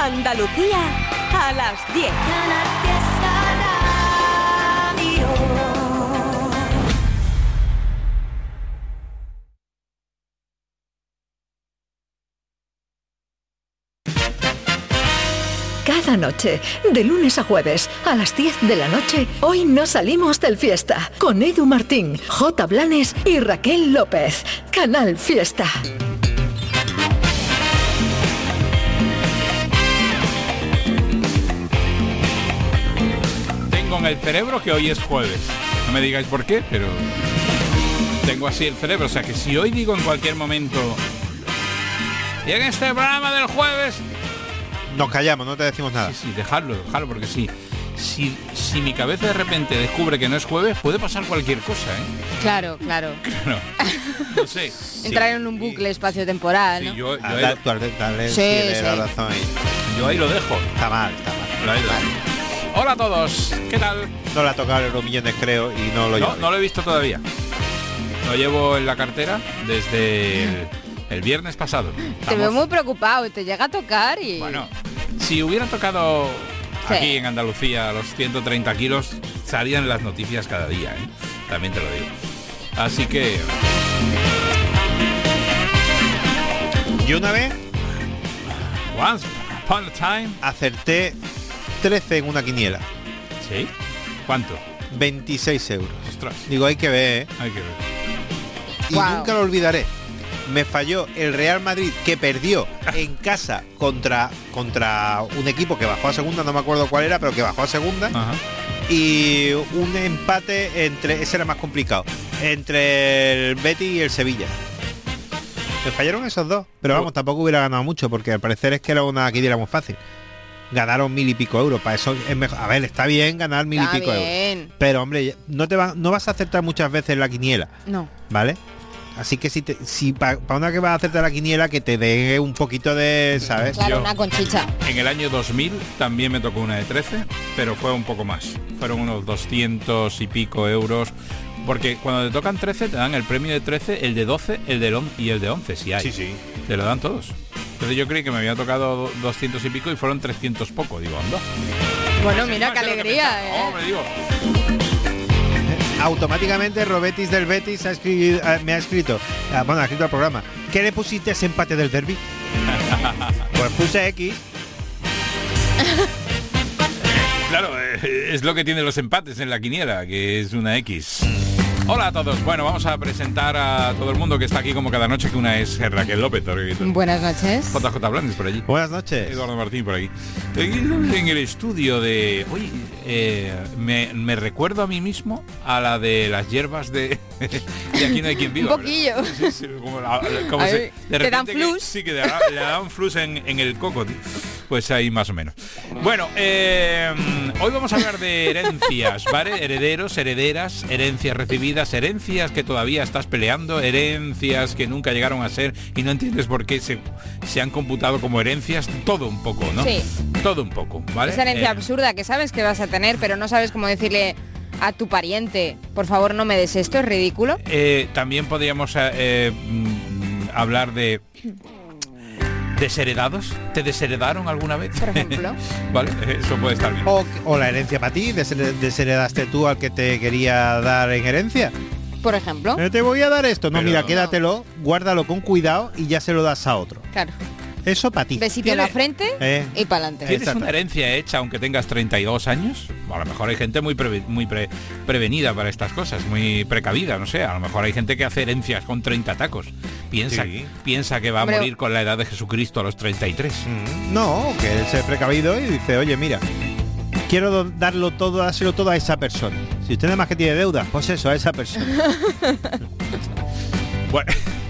Andalucía a las 10. Cada noche, de lunes a jueves, a las 10 de la noche, hoy no salimos del Fiesta. Con Edu Martín, J. Blanes y Raquel López. Canal Fiesta. Tengo en el cerebro que hoy es jueves. No me digáis por qué, pero tengo así el cerebro. O sea que si hoy digo en cualquier momento, y en este programa del jueves... Nos callamos, no te decimos nada. Sí, dejadlo, porque sí. Si mi cabeza de repente descubre que no es jueves, puede pasar cualquier cosa, ¿eh? Claro. No sé. Entrar en un bucle espacio-temporal, sí, ¿no? yo la razón ahí. Yo ahí lo dejo. Está mal. Vale. Hola a todos, ¿qué tal? No le ha tocado los millones, creo, y no lo llevo. No lo he visto todavía. Lo llevo en la cartera desde el viernes pasado. Te veo muy preocupado, te llega a tocar y... Bueno, si hubiera tocado aquí en Andalucía los 130 kilos, salían las noticias cada día, ¿eh? También te lo digo. Así que... Yo una vez... Once upon a time... acerté 13 en una quiniela. ¿Sí? ¿Cuánto? 26 euros. Ostras. Digo, hay que ver, ¿eh? Hay que ver. Y nunca lo olvidaré. Me falló el Real Madrid, que perdió en casa contra un equipo que bajó a segunda, no me acuerdo cuál era, pero que bajó a segunda. Ajá. Y un empate ese era más complicado, entre el Betis y el Sevilla. Me fallaron esos dos, pero vamos, tampoco hubiera ganado mucho, porque al parecer es que era una quiniela muy fácil. Ganaron 1000 y pico euros, para eso es mejor. A ver, está bien ganar 1000 y pico euros, pero hombre, no vas a acertar muchas veces la quiniela. No. ¿Vale? Así que si para una que vas a hacerte la quiniela, que te dé un poquito de, ¿sabes? Claro, una conchicha. En el año 2000 también me tocó una de 13, pero fue un poco más. Fueron unos 200 y pico euros. Porque cuando te tocan 13 te dan el premio de 13, el de 12, el de y el de 11, si hay. Sí. Te lo dan todos. Entonces yo creí que me había tocado 200 y pico y fueron 300 poco. Digo, anda. Bueno, mira qué alegría, ¿eh? Hombre, digo. Automáticamente Robetis del Betis me ha escrito al programa. ¿Qué le pusiste a ese empate del derbi? Pues puse X. Claro, es lo que tienen los empates en la quiniela, que es una X. Hola a todos. Bueno, vamos a presentar a todo el mundo que está aquí como cada noche, que una es Raquel López. Buenas noches. JJ Blanes por allí. Buenas noches. Eduardo Martín por aquí. En el estudio de... Oye, me recuerdo a mí mismo a la de las hierbas de Aquí no hay quien viva. Un poquillo. Sí, como de repente te dan flus. Sí, que le dan flus en el coco, tío. Pues ahí más o menos. Bueno, hoy vamos a hablar de herencias, ¿vale? Herederos, herederas, herencias recibidas, herencias que todavía estás peleando, herencias que nunca llegaron a ser y no entiendes por qué se han computado como herencias, todo un poco, ¿no? Sí. Todo un poco, ¿vale? Esa herencia absurda que sabes que vas a tener, pero no sabes cómo decirle a tu pariente, por favor no me des esto, es ridículo. También podríamos hablar de... ¿Desheredados? ¿Te desheredaron alguna vez? Por ejemplo. Vale, eso puede estar bien. O la herencia para ti, desheredaste tú al que te quería dar en herencia. Por ejemplo. Te voy a dar esto. No, pero, mira, quédatelo, guárdalo con cuidado y ya se lo das a otro. Claro. Eso para ti. Besito en la frente y para adelante. ¿Tienes una herencia hecha aunque tengas 32 años? A lo mejor hay gente muy prevenida para estas cosas, muy precavida, no sé. A lo mejor hay gente que hace herencias con 30 tacos. Piensa que va a morir con la edad de Jesucristo a los 33. No, que él se precavido y dice, oye, mira, quiero dárselo todo a esa persona. Si usted nada más que tiene deuda, pues eso, a esa persona. Bueno...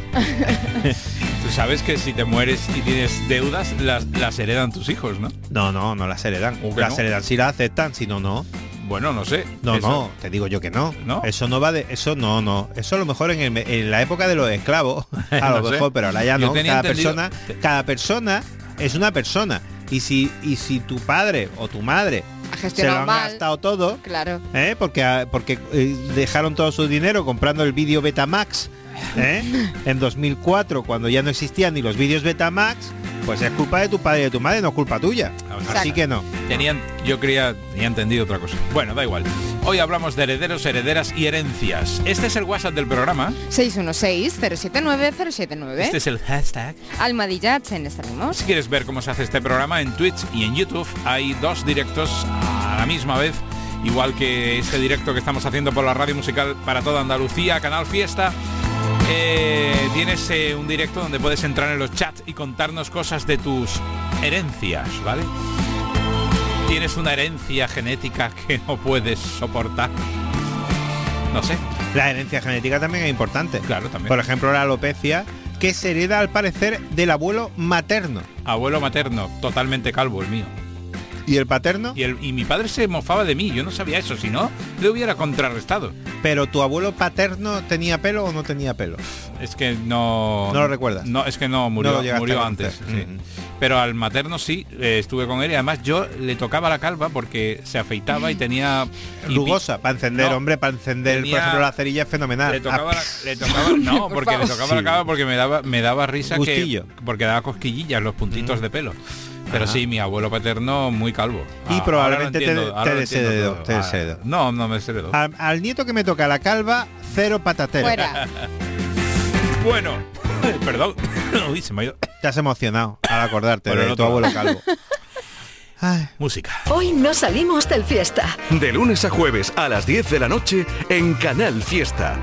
Tú sabes que si te mueres y tienes deudas, las heredan tus hijos, ¿no? No las heredan. Las heredan si las aceptan, si no. Bueno, no sé. No, te digo yo que no. Eso no va de... Eso no. Eso a lo mejor en la época de los esclavos, a lo mejor, pero ahora ya no. Cada persona es una persona. Y si tu padre o tu madre se lo han gastado todo, claro, porque dejaron todo su dinero comprando el vídeo Betamax, en 2004, cuando ya no existían ni los vídeos Betamax, pues es culpa de tu padre y de tu madre, no es culpa tuya. Exacto. Así que no. Tenía entendido otra cosa. Bueno, da igual. Hoy hablamos de herederos, herederas y herencias. Este es el WhatsApp del programa. 616-079-079. Este es el hashtag. Almohadilla Chen, estaremos. Si quieres ver cómo se hace este programa en Twitch y en YouTube, hay 2 directos a la misma vez, igual que este directo que estamos haciendo por la radio musical para toda Andalucía, Canal Fiesta. Tienes un directo donde puedes entrar en los chats y contarnos cosas de tus herencias, ¿vale? Tienes una herencia genética que no puedes soportar. No sé. La herencia genética también es importante. Claro, también. Por ejemplo, la alopecia, que se hereda al parecer del abuelo materno. Abuelo materno, totalmente calvo el mío. ¿Y el paterno? Y mi padre se mofaba de mí, yo no sabía eso, si no, le hubiera contrarrestado. ¿Pero tu abuelo paterno tenía pelo o no tenía pelo? Es que no... ¿No lo recuerdas? No, es que no, murió a antes. Sí. Pero al materno sí, estuve con él y además yo le tocaba la calva porque se afeitaba y tenía... Rugosa, para encender, no, hombre, para encender, por ejemplo, la cerilla es fenomenal. Le tocaba no, porque le tocaba la calva porque me daba risa Gustillo. porque daba cosquillillas los puntitos de pelo. Pero sí, mi abuelo paterno muy calvo. Y probablemente te desheredó. No me desheredó. Al nieto que me toca la calva, 0 patatero. Fuera. Bueno, perdón. Uy, se me ha ido. Te has emocionado al acordarte de tu abuelo calvo. Ay. Música. Hoy no salimos del fiesta. De lunes a jueves a las 10 de la noche en Canal Fiesta.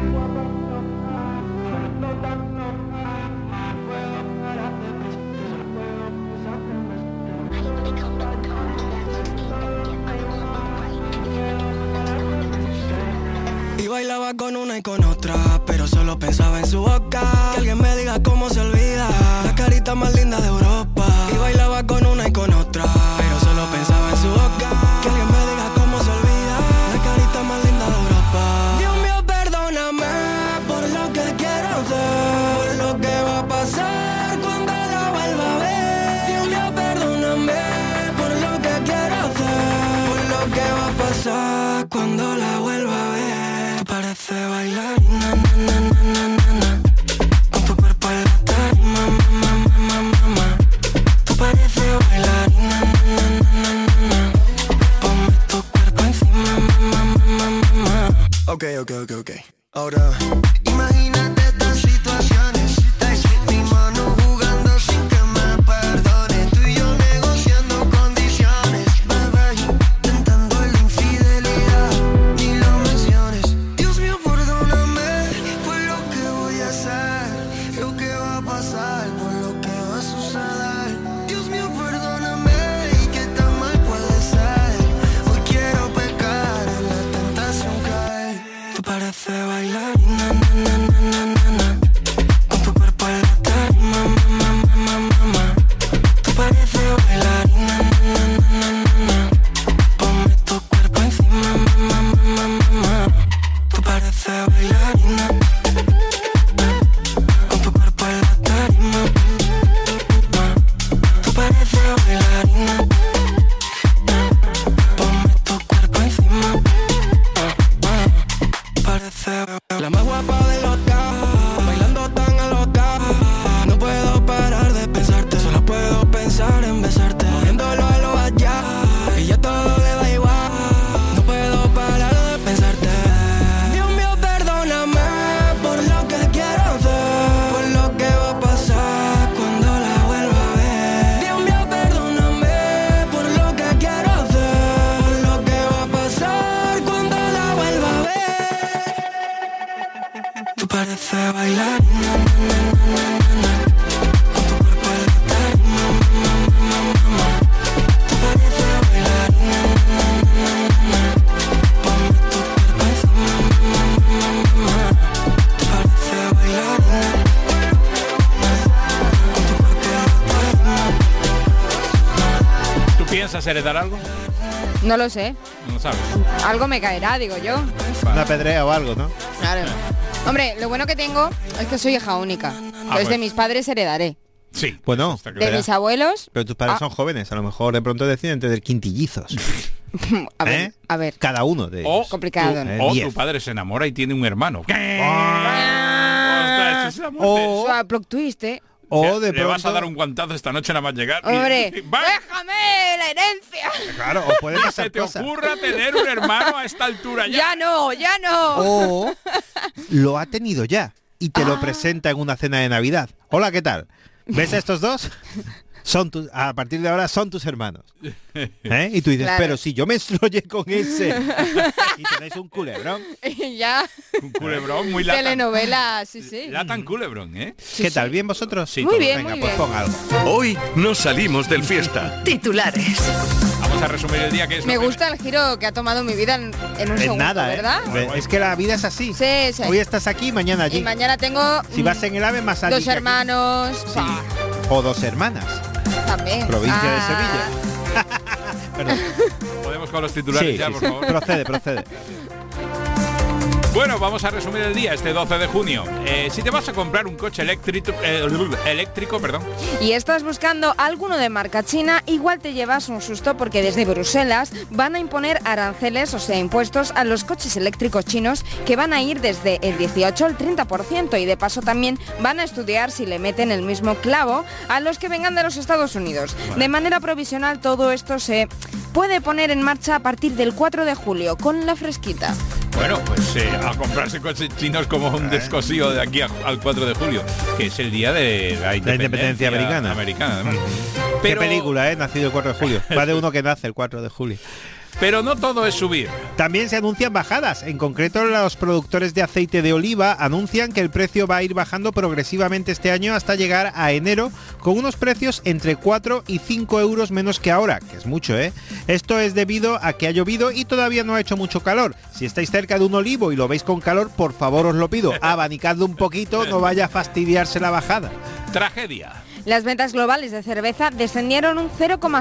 Bailaba con una y con otra, pero solo pensaba en su boca. Que alguien me diga cómo se olvida la carita más linda de Europa. Y bailaba con una y con otra, pero solo pensaba en su boca. Que alguien me diga cómo se olvida la carita más linda de Europa. Dios mío, perdóname por lo que quiero hacer, por lo que va a pasar cuando la vuelva a ver. Dios mío, perdóname por lo que quiero hacer, por lo que va a pasar cuando la vuelva a ver. Parece bailarina, na, na, na, na, na. Con tu cuerpo en la tarima, ma. Tú pareces bailarina, na, na, na, na. Ponme tu cuerpo encima, ma. Ok. Ahora, imagínate estas situaciones. Mi mano jugando sin que me perdone. Tú y yo negociando condiciones. Bebé, tentando la infidelidad. Ni lo menciones. Dios mío, perdóname por lo que voy a hacer, lo que va a pasar, por lo que va a suceder. Dios mío, perdóname y que tan mal puede ser. Hoy quiero pecar, en la tentación caer. Tú pareces bailarina, na, na, na, na, na. Con tu cuerpo en la tarima, ma. Tú pareces bailarina, na, na, na, na. Ponme tu cuerpo encima, ma. Tú pareces bailarina. Con tu cuerpo en la tarima, tú pareces bailarina. Ponme tu cuerpo encima. Parece la más guapa de loca, bailando tan aloca. No puedo parar de pensarte, solo puedo pensar en besarte. Moviéndolo a lo allá, y ya todo le da igual. No puedo parar de pensarte. Dios mío, perdóname por lo que quiero hacer, por lo que va a pasar cuando la vuelva a ver. Dios mío, perdóname por lo que quiero hacer, por lo que va a pasar cuando la vuelva a ver. Tú pareces bailarina, na, na, na, na. Con tu cuerpo en la tarima, ma. Tú pareces bailarina, na, na, na, na. Ponme tu cuerpo encima, ma. Tú pareces bailarina. Con tu cuerpo en la tarima. ¿Tú piensas heredar algo? No lo sé. No lo sabes. Algo me caerá, digo yo. Una pedrea o algo, ¿no? Claro. Hombre, lo bueno que tengo es que soy hija única. Entonces de mis padres heredaré. Sí. Bueno, está claro. De mis abuelos... pero tus padres son jóvenes, a lo mejor de pronto deciden tener quintillizos. a ver. Cada uno de ellos. Complicado, ¿no? O 10. tu padre se enamora y tiene un hermano. Ah. Ostras, eso es la muerte. O sea, plot twist, ¿eh? O de le vas a pronto- dar un guantazo esta noche nada más llegar. Hombre, ¡Va! déjame la herencia. Claro, o puede Ni se pasar te cosas. ocurra tener un hermano a esta altura ya. Ya no, ya no. O lo ha tenido ya y te lo presenta en una cena de Navidad. Hola, ¿qué tal? ¿Ves a estos dos? A partir de ahora son tus hermanos. ¿Eh? Y tú dices, Claro. pero si yo me enrollé con ese. Y tenéis un culebrón. Ya. Un culebrón muy latan. Telenovela, sí, sí. Latan culebrón, ¿eh? ¿Qué tal? ¿Bien vosotros? Sí, Muy todo. bien, Venga, muy pues bien. pon algo. Hoy nos salimos del fiesta. Titulares. Vamos a resumir el día que es. Me lo que- gusta el giro que ha tomado mi vida en un En segundo, nada, ¿verdad? Es que la vida es así. Sí, sí. Hoy estás aquí, mañana allí. Y mañana tengo Si vas en el AVE, más allí. dos que aquí. hermanos. Sí. pa, O dos hermanas. también. Provincia de Ah, Sevilla. Perdón. Podemos con los titulares Sí, ya, sí, por sí. favor. Procede. Bueno, vamos a resumir el día, este 12 de junio. Si te vas a comprar un coche eléctrico, perdón. Y estás buscando alguno de marca china, igual te llevas un susto porque desde Bruselas van a imponer aranceles, o sea, impuestos a los coches eléctricos chinos que van a ir desde el 18 al 30% y de paso también van a estudiar si le meten el mismo clavo a los que vengan de los Estados Unidos. De manera provisional todo esto se puede poner en marcha a partir del 4 de julio con la fresquita. Bueno, pues a comprarse coches chinos como un descosío de aquí al 4 de julio, que es el día de la independencia americana. además. Qué película, nacido el 4 de julio. Va de uno que nace el 4 de julio. Pero no todo es subir. También se anuncian bajadas. En concreto, los productores de aceite de oliva anuncian que el precio va a ir bajando progresivamente este año hasta llegar a enero con unos precios entre 4 y 5 euros menos que ahora, que es mucho, ¿eh? Esto es debido a que ha llovido y todavía no ha hecho mucho calor. Si estáis cerca de un olivo y lo veis con calor, por favor os lo pido, abanicadlo un poquito, no vaya a fastidiarse la bajada. Tragedia. Las ventas globales de cerveza descendieron un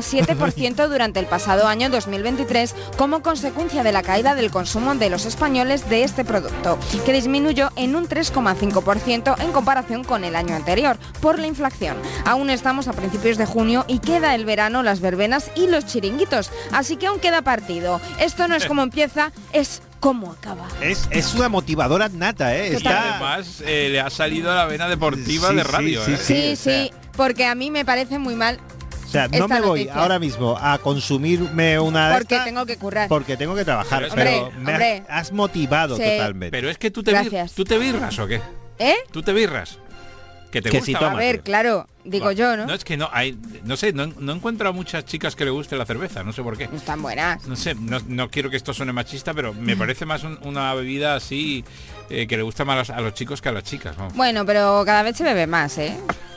0,7% durante el pasado año 2023 como consecuencia de la caída del consumo de los españoles de este producto, que disminuyó en un 3,5% en comparación con el año anterior, por la inflación. Aún estamos a principios de junio y queda el verano, las verbenas y los chiringuitos, así que aún queda partido. Esto no es como empieza, es cómo acaba. Es una motivadora nata, ¿eh? Y además le ha salido la vena deportiva Sí, de sí, radio. sí, ¿eh? Sí, o sea, sí, porque a mí me parece muy mal O sea, no esta me voy noticia. ahora mismo a consumirme una de porque estas tengo que currar. porque tengo que trabajar, Hombre, pero me hombre. has motivado Sí. totalmente. Pero es que tú te Gracias. birras o qué? ¿Eh? ¿Tú te birras? Que te Que gusta. si ¿vale? tomas. A ver, claro, digo yo, ¿no? No, es que no hay, no sé, no encuentro a muchas chicas que le guste la cerveza, no sé por qué. No están buenas. No sé, no quiero que esto suene machista, pero me parece más una bebida así que le gusta más a los chicos que a las chicas. Vamos. Bueno, pero cada vez se bebe más, ¿eh?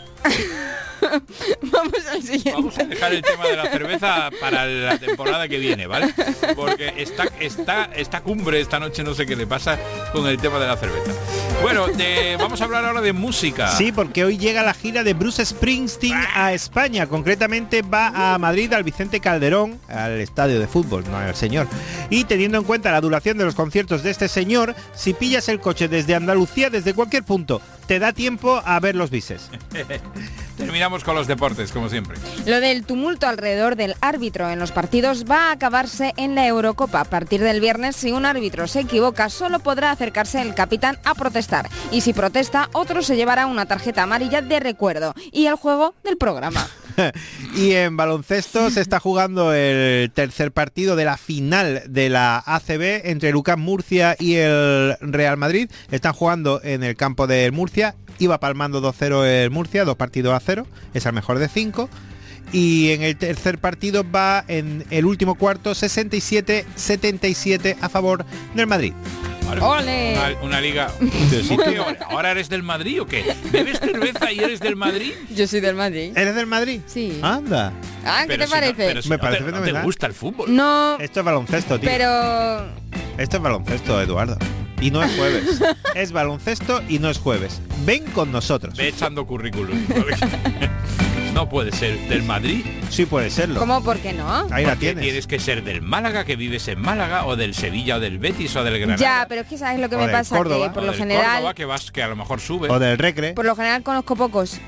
Vamos al siguiente. Vamos a dejar el tema de la cerveza para la temporada que viene, ¿vale? Porque esta cumbre esta noche no sé qué le pasa con el tema de la cerveza. Bueno, vamos a hablar ahora de música. Sí, porque hoy llega la gira de Bruce Springsteen a España. Concretamente va a Madrid, al Vicente Calderón, al estadio de fútbol, no al señor. Y teniendo en cuenta la duración de los conciertos de este señor, si pillas el coche desde Andalucía, desde cualquier punto, te da tiempo a ver los bises. Terminamos con los deportes, como siempre. Lo del tumulto alrededor del árbitro en los partidos va a acabarse en la Eurocopa. A partir del viernes, si un árbitro se equivoca, solo podrá acercarse el capitán a protestar. Y si protesta, otro se llevará una tarjeta amarilla de recuerdo y el juego del programa. Y en baloncesto se está jugando el tercer partido de la final de la ACB entre el UCAM Murcia y el Real Madrid. Están jugando en el campo del Murcia. Iba palmando 2-0 el Murcia, 2-0, es el mejor de 5. Y en el tercer partido va en el último cuarto 67-77 a favor del Madrid. ¡Ole! Una liga. ¿Por qué ahora eres del Madrid o qué? ¿Bebes cerveza y eres del Madrid? Yo soy del Madrid. ¿Eres del Madrid? Sí. Anda. Ah, ¿qué Pero te si no- parece? pero si Me no parece te, no te fenomenal. gusta el fútbol. No, Esto es baloncesto, tío. pero... Esto es baloncesto, Eduardo. Y no es jueves. Es baloncesto y no es jueves. Ven con nosotros. Ve echando currículum. ¿vale? No puede ser del Madrid. Sí puede serlo. ¿Cómo? ¿Por qué no? Ahí la Porque tienes. tienes que ser del Málaga, que vives en Málaga, o del Sevilla, o del Betis, o del Granada. Ya, pero es que sabes lo que O me del pasa, Córdoba. que por O lo del general... Córdoba, que a lo mejor sube. O del Recre. Por lo general conozco pocos.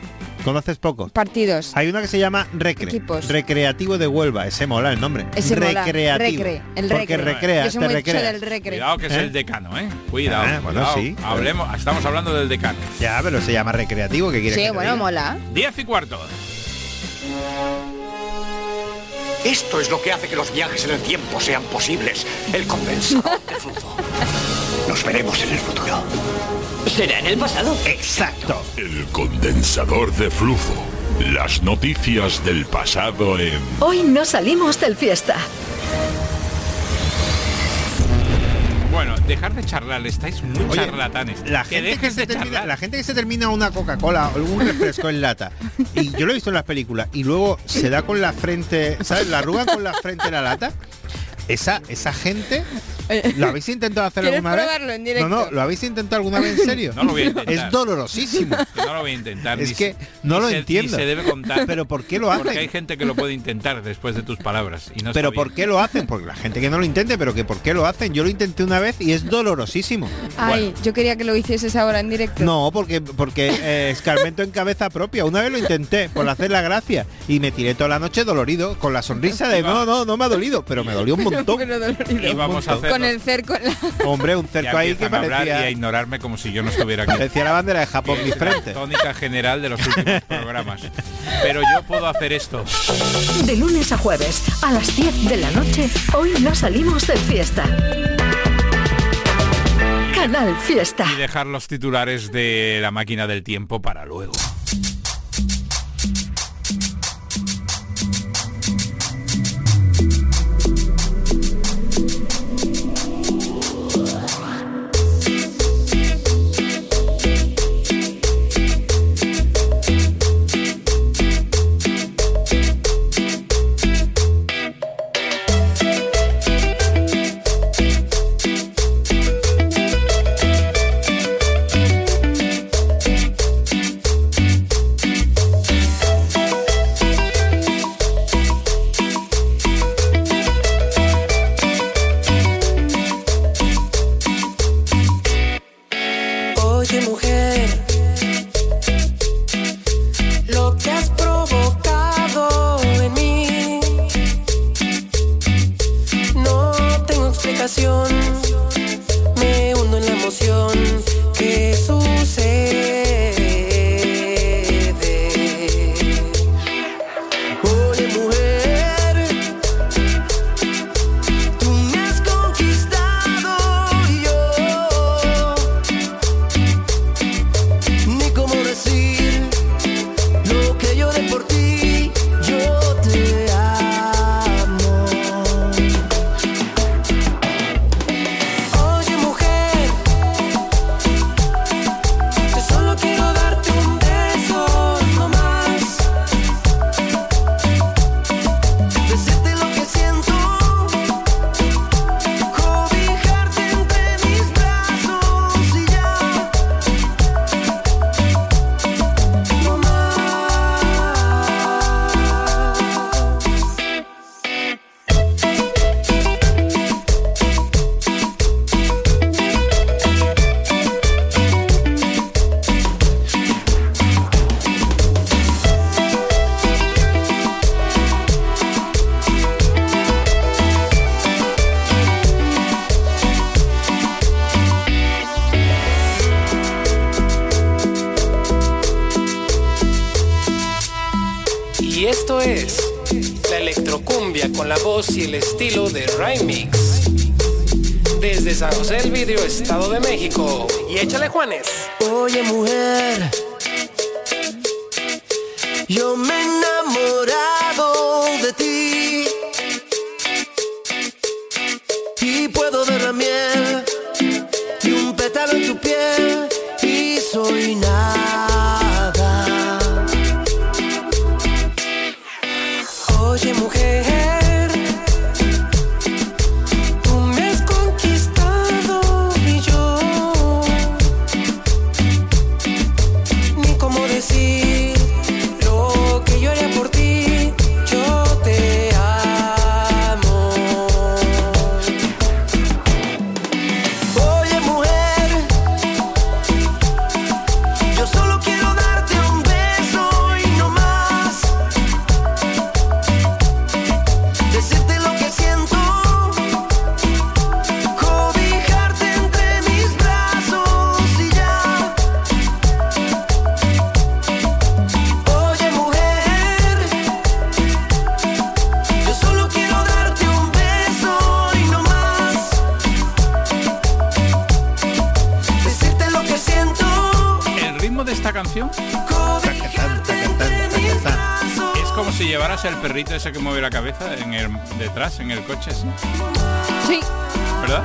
¿Conoces pocos? Partidos. Hay una que se llama Equipos. Recreativo de Huelva. Ese mola el nombre. Ese mola. Recreativo. Recre, el Porque recre. recreas, Yo soy te muy recreas. del recre. Cuidado que es el decano, ¿eh? Cuidado, Bueno, cuidado. sí. Estamos hablando del decano. Ya, pero se llama recreativo. ¿Qué quieres que Sí, te bueno, diga? mola. 10:15. Esto es lo que hace que los viajes en el tiempo sean posibles. El condensador de flujo. Nos veremos en el futuro. ¿Será en el pasado? Exacto. El condensador de flujo. Las noticias del pasado en... Hoy no salimos del fiesta. Bueno, dejar de charlar, estáis muy Oye, charlatanes. La gente que se termina una Coca-Cola o un refresco en lata, y yo lo he visto en las películas, y luego se da con la frente, ¿sabes? La arruga con la frente en la lata. Esa gente, ¿lo habéis intentado hacer ¿Quieres alguna vez? probarlo en directo? No, ¿lo habéis intentado alguna vez en serio? No lo voy a intentar. Es dolorosísimo. Que no lo voy a intentar. Es que no lo entiendo. Ni se debe contar. Pero ¿por qué lo hacen? Porque hay gente que lo puede intentar después de tus palabras. Y no Pero está bien. ¿por qué lo hacen? Porque la gente que no lo intente, pero que ¿por qué lo hacen? Yo lo intenté una vez y es dolorosísimo. Ay, yo quería que lo hicieses ahora en directo. No, porque escarmento en cabeza propia. Una vez lo intenté por hacer la gracia y me tiré toda la noche dolorido, con la sonrisa de no me ha dolido, pero me dolió un montón. Pero dolorido. Y vamos a hacer Con el cerco en la... Hombre, un Ya cerco ahí que empiezan a hablar y a parecía, ignorarme como si yo no estuviera aquí. parecía la bandera de Japón Es mi la frente. tónica general de los últimos programas. Pero yo puedo hacer esto. De lunes a jueves, a las 10 de la noche, hoy no salimos del fiesta. Canal Fiesta. Y dejar los titulares de la máquina del tiempo para luego. Oye, mujer, lo que has provocado en mí, no tengo explicación, me hundo en la emoción que sucede. Oye, mujer, tú me has conquistado y yo ni cómo decir lo que yo de por ti, yo te amo. Oye, mujer, yo solo quiero darte un beso, no más. Decirte lo que siento, cobijarte entre mis brazos y ya. No más. Y esto es la electrocumbia con la voz y el estilo de Remix. Desde San José del Vidrio, Estado de México. Y échale, Juanes. Oye, mujer, yo me he enamorado de ti y puedo ver la miel y un pétalo en tu piel y soy nada. Oye, mujer, tú me has conquistado y yo ni cómo decir lo que yo haría por ti, yo te amo. Oye, mujer, yo solo quiero darte un beso y como si llevaras el perrito ese que mueve la cabeza detrás, en el coche, ¿sí? Sí. ¿Verdad?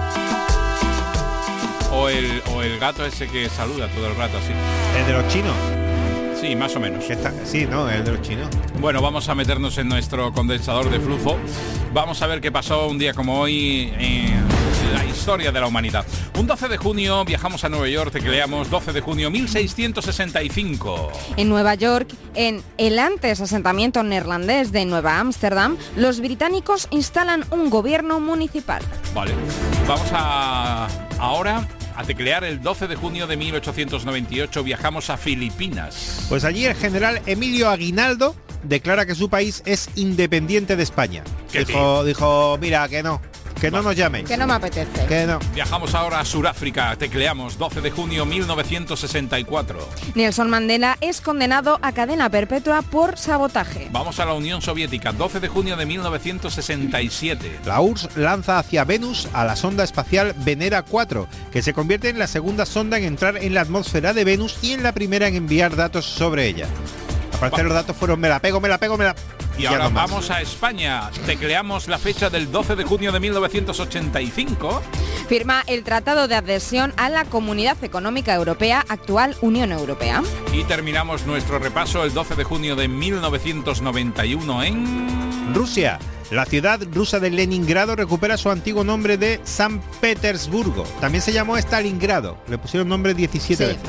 O el gato ese que saluda todo el rato así. ¿El de los chinos? Sí, más o menos. Sí, no, el de los chinos. Bueno, vamos a meternos en nuestro condensador de flujo. Vamos a ver qué pasó un día como hoy en la historia de la humanidad. Un 12 de junio viajamos a Nueva York, tecleamos 12 de junio 1665. En Nueva York, en el antes asentamiento neerlandés de Nueva Ámsterdam, los británicos instalan un gobierno municipal. Vale, vamos ahora a teclear el 12 de junio de 1898, viajamos a Filipinas. Pues allí el general Emilio Aguinaldo declara que su país es independiente de España. Dijo, mira, que no nos llaméis. Que no me apetece. Que no. Viajamos ahora a Sudáfrica, tecleamos 12 de junio 1964. Nelson Mandela es condenado a cadena perpetua por sabotaje. Vamos a la Unión Soviética, 12 de junio de 1967. La URSS lanza hacia Venus a la sonda espacial Venera 4, que se convierte en la segunda sonda en entrar en la atmósfera de Venus y en la primera en enviar datos sobre ella. Aparte los datos fueron me la pego. Y ahora vamos a España. Tecleamos la fecha del 12 de junio de 1985. Firma el Tratado de Adhesión a la Comunidad Económica Europea, actual Unión Europea. Y terminamos nuestro repaso el 12 de junio de 1991 en Rusia. La ciudad rusa de Leningrado recupera su antiguo nombre de San Petersburgo. También se llamó Stalingrado. Le pusieron nombre 17 veces.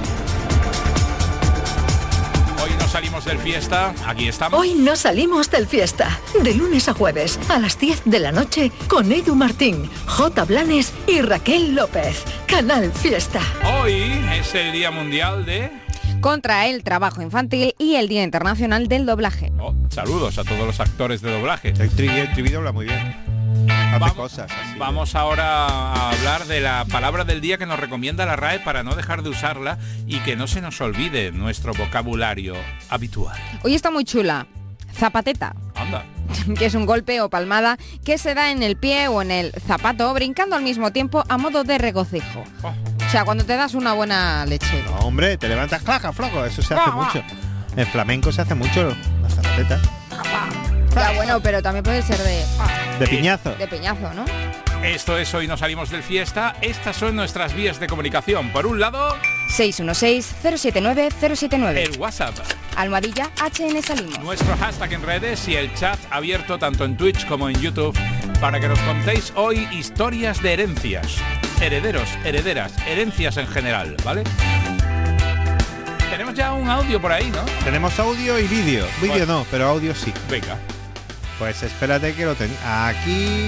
Salimos del fiesta, aquí estamos. Hoy no salimos del fiesta. De lunes a jueves a las 10 de la noche con Edu Martín, J. Blanes y Raquel López. Canal Fiesta. Hoy es el Día Mundial contra el trabajo infantil y el Día Internacional del Doblaje. Saludos a todos los actores de doblaje. El Trivi habla muy bien. Vamos ahora a hablar de la palabra del día que nos recomienda la RAE para no dejar de usarla y que no se nos olvide nuestro vocabulario habitual. Hoy está muy chula. Zapateta. Anda. Que es un golpe o palmada que se da en el pie o en el zapato, brincando al mismo tiempo a modo de regocijo. O sea, cuando te das una buena leche. No, hombre, te levantas claca, floco. Eso se hace mucho. En flamenco se hace mucho la zapateta. Ya, bueno, pero también puede ser de piñazo. De piñazo, ¿no? Esto es Hoy no salimos del fiesta. Estas son nuestras vías de comunicación. Por un lado, 616-079-079. el WhatsApp. Almohadilla HN Salimos. Nuestro hashtag en redes y el chat abierto tanto en Twitch como en YouTube para que nos contéis hoy historias de herencias. Herederos, herederas, herencias en general, ¿vale? Tenemos ya un audio por ahí, ¿no? Tenemos audio y vídeo. Vídeo no, pero audio sí. Venga. Pues espérate que lo tengo. Aquí.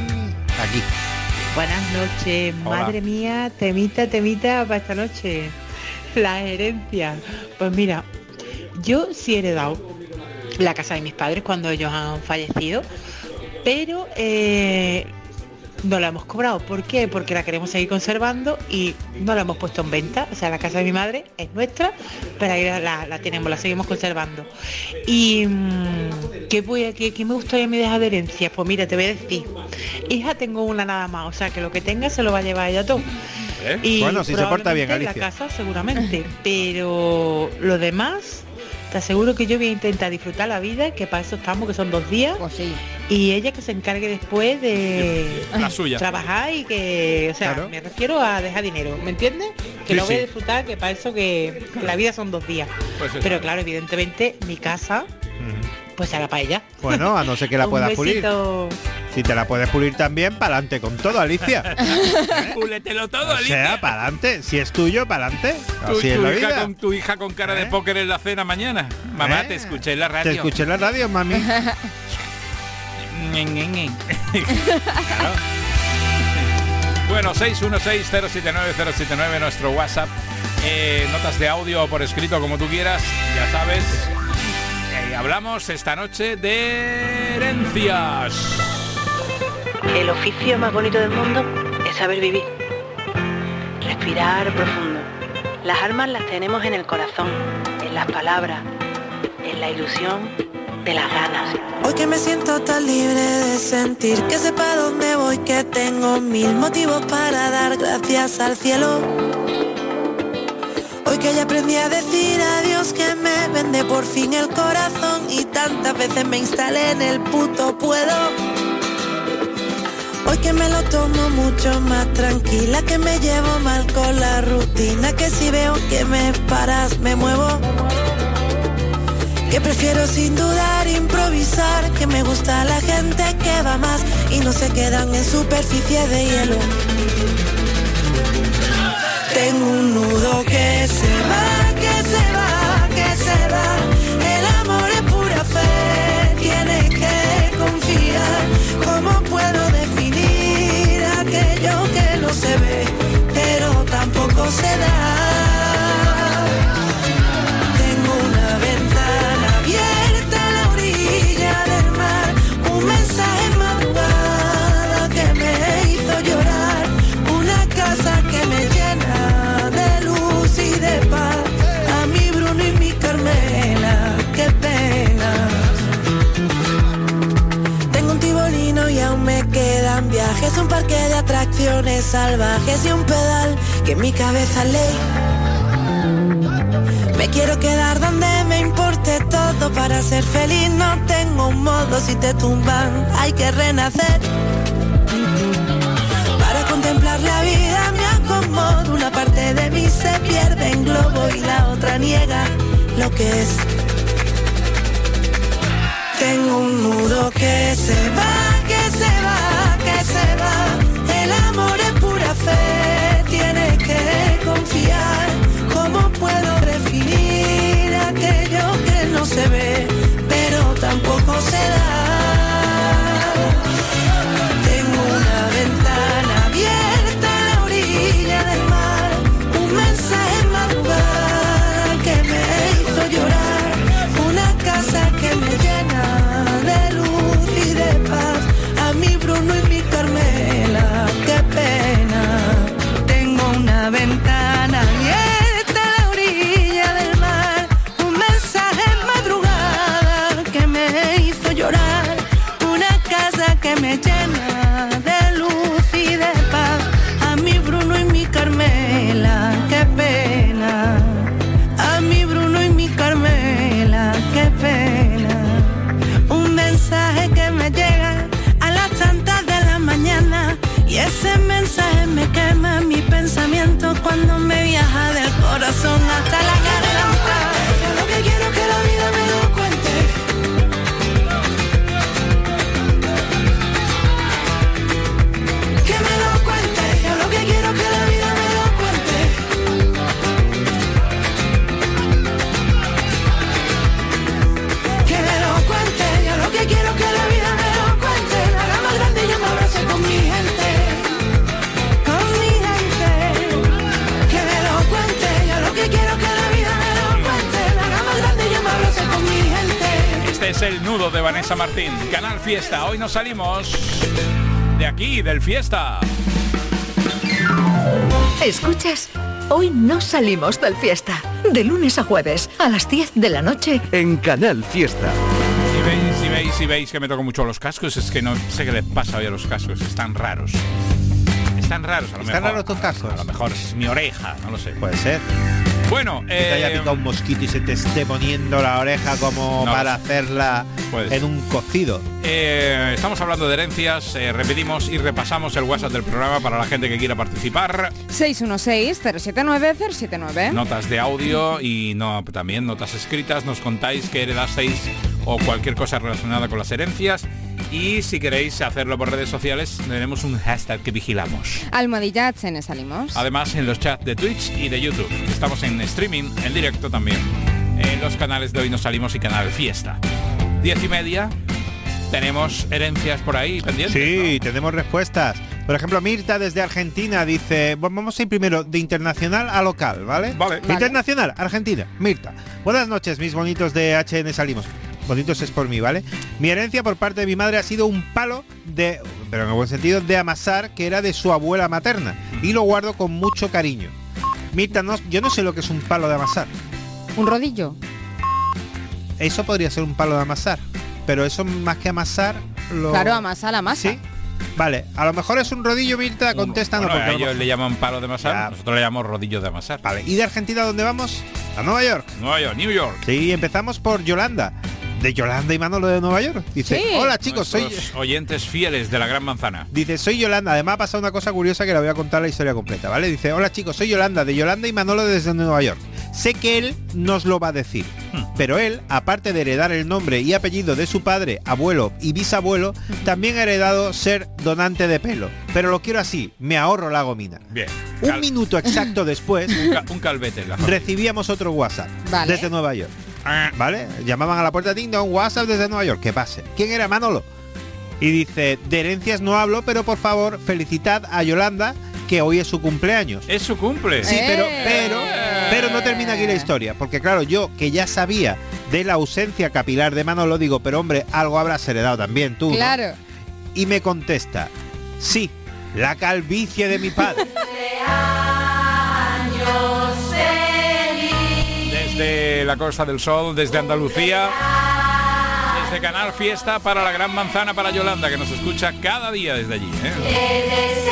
Buenas noches. Hola. Madre mía, temita para esta noche. Las herencias. Pues mira, yo sí he heredado la casa de mis padres cuando ellos han fallecido, pero no la hemos cobrado. ¿Por qué? Porque la queremos seguir conservando y no la hemos puesto en venta. O sea, la casa de mi madre es nuestra, pero ahí la tenemos, la seguimos conservando. Y ¿qué me gustaría a mí dejar de herencia? Pues mira, te voy a decir, hija, tengo una nada más, o sea que lo que tenga se lo va a llevar ella todo. Y bueno, si se porta bien, Alicia. La casa seguramente, pero lo demás, te aseguro que yo voy a intentar disfrutar la vida, que para eso estamos, que son 2 días. Pues sí. Y ella que se encargue después de la suya. Trabajar y que, o sea, Claro. me refiero a dejar dinero, ¿me entiendes? Que Sí, lo voy a sí. disfrutar, que para eso que la vida son 2 días. Pues eso. Pero claro, evidentemente, mi casa, pues será para ella. Bueno, a no ser que la Un puedas pulir. besito. Si te la puedes pulir también, para adelante con todo, Alicia. Púletelo todo, O Alicia. sea, para adelante. Si es tuyo, para adelante. Así es la vida. Tu hija con cara de póker en la cena mañana. Mamá, te escuché en la radio. Te escuché en la radio, mami. Claro. Bueno, 616-079-079, nuestro WhatsApp. Notas de audio o por escrito, como tú quieras, ya sabes. Hablamos esta noche de herencias. El oficio más bonito del mundo es saber vivir. Respirar profundo. Las armas las tenemos en el corazón, en las palabras, en la ilusión de las ganas. Hoy que me siento tan libre de sentir, que sepa dónde voy, que tengo 1000 motivos para dar gracias al cielo. Hoy que ya aprendí a decir adiós, que me vende por fin el corazón y tal tantas veces me instalé en el puto puedo. Hoy que me lo tomo mucho más tranquila, que me llevo mal con la rutina, que si veo que me paras me muevo. Que prefiero sin dudar improvisar, que me gusta la gente que va más y no se quedan en superficie de hielo. Tengo un nudo que se va, que se va, que se va. El amor es pura fe, tienes que confiar. ¿Cómo puedo definir aquello que no se ve, pero tampoco se da? Tengo una ventana abierta a la orilla del mar, un mensaje en madrugada que me hizo llorar, una casa que me llena de luz y de paz, a mi Bruno y mi Carmela, qué pena. Tengo un tibolino y aún me quedan viajes, un parque de atracciones salvajes y un pedal que en mi cabeza ley. Me quiero quedar donde me importe todo para ser feliz, no tengo un modo, si te tumban hay que renacer. Para contemplar la vida me acomodo, una parte de mí se pierde en globo y la otra niega lo que es. Tengo un nudo que se va, que se va, que se va. El amor es pura fe, tienes que confiar. ¿Cómo puedo definir aquello que no se ve, pero tampoco se da? Tengo una ventana abierta a la orilla del mar, un mensaje en madrugada que me hizo llorar, una casa que me llena de luz y de paz, a mi Bruno y mi Carmela, qué pena. Tengo una ventana abierta a la orilla del mar, un mensaje en madrugada que me hizo llorar, una casa que me llena de luz y de paz, a mi Bruno y mi Carmela, qué pena. A mi Bruno y mi Carmela, qué pena. Un mensaje que me llega a las tantas de la mañana y ese mensaje me quema mi pensamiento cuando me viaja del corazón hasta la garganta. Yo lo que quiero es que la vida me lo cuente, que me lo cuente. Yo lo que quiero es que la vida me lo cuente, que me lo cuente. Yo lo que quiero es que la vida me lo cuente, la haga más grande y yo me abrace con mi gente, con mi gente, que me lo cuente. Yo lo que quiero es que la vida me lo cuente, la haga más grande y yo me abrace con mi gente. Este es el nudo de Vanessa Martín. Canal Fiesta. Hoy nos salimos de aquí, del Fiesta. ¿Escuchas? Hoy no salimos del Fiesta. De lunes a jueves, a las 10 de la noche. En Canal Fiesta. Si veis que me toco mucho los cascos, es que no sé qué les pasa hoy a los cascos. Están raros. Están raros, a lo mejor. ¿Están raros tus cascos? A lo mejor es mi oreja, no lo sé. Puede ser. Bueno, que te haya picado un mosquito y se te esté poniendo la oreja como no, para hacerla en un cocido. Estamos hablando de herencias, repetimos y repasamos el WhatsApp del programa para la gente que quiera participar. 616-079-079. Notas de audio y también notas escritas, nos contáis qué heredasteis o cualquier cosa relacionada con las herencias. Y si queréis hacerlo por redes sociales, tenemos un hashtag que vigilamos. Almohadilla HN salimos. Además, en los chats de Twitch y de YouTube. Estamos en streaming, en directo también. En los canales de Hoy Nos Salimos y Canal Fiesta. 10:30. Tenemos herencias por ahí pendientes. Sí, ¿no? Tenemos respuestas. Por ejemplo, Mirta desde Argentina dice, vamos a ir primero de internacional a local, ¿vale? Vale. Internacional, Argentina. Mirta. Buenas noches, mis bonitos de HN Salimos. Bonitos es por mí, ¿vale? Mi herencia por parte de mi madre ha sido un palo de, pero en el buen sentido, de amasar, que era de su abuela materna. Y lo guardo con mucho cariño. Mirta, yo no sé lo que es un palo de amasar. ¿Un rodillo? Eso podría ser un palo de amasar. Pero eso más que amasar... Claro, amasar la masa. Sí. Vale, a lo mejor es un rodillo, Mirta, contéstanos. Bueno, ellos le llaman palo de amasar, ya. Nosotros le llamamos rodillo de amasar. Vale, ¿y de Argentina dónde vamos? A Nueva York. New York. Sí, empezamos por Yolanda. de Yolanda y Manolo de Nueva York. Dice, Sí. hola chicos, soy... Nuestros oyentes fieles de la Gran Manzana. Dice, soy Yolanda. Además ha pasado una cosa curiosa que la voy a contar la historia completa, ¿vale? Dice, hola chicos, soy Yolanda, de Yolanda y Manolo desde Nueva York. Sé que él nos lo va a decir, pero él, aparte de heredar el nombre y apellido de su padre, abuelo y bisabuelo, también ha heredado ser donante de pelo. Pero lo quiero así, me ahorro la gomina. Bien. Un minuto exacto después, Un calvete en la familia. recibíamos otro WhatsApp Vale. desde Nueva York. ¿Vale? Llamaban a la puerta, ding dong, WhatsApp desde Nueva York. ¿Qué pase? ¿Quién era? Manolo. Y dice, de herencias no hablo, pero por favor, felicitad a Yolanda, que hoy es su cumpleaños. Es su cumple. Sí, pero no termina aquí la historia, porque claro, yo que ya sabía de la ausencia capilar de Manolo, digo, pero hombre, algo habrás heredado también tú, ¿no? Claro. Y me contesta, sí, la calvicie de mi padre. Desde la Costa del Sol, desde Andalucía, desde Canal Fiesta para la Gran Manzana, para Yolanda, que nos escucha cada día desde allí, ¿eh?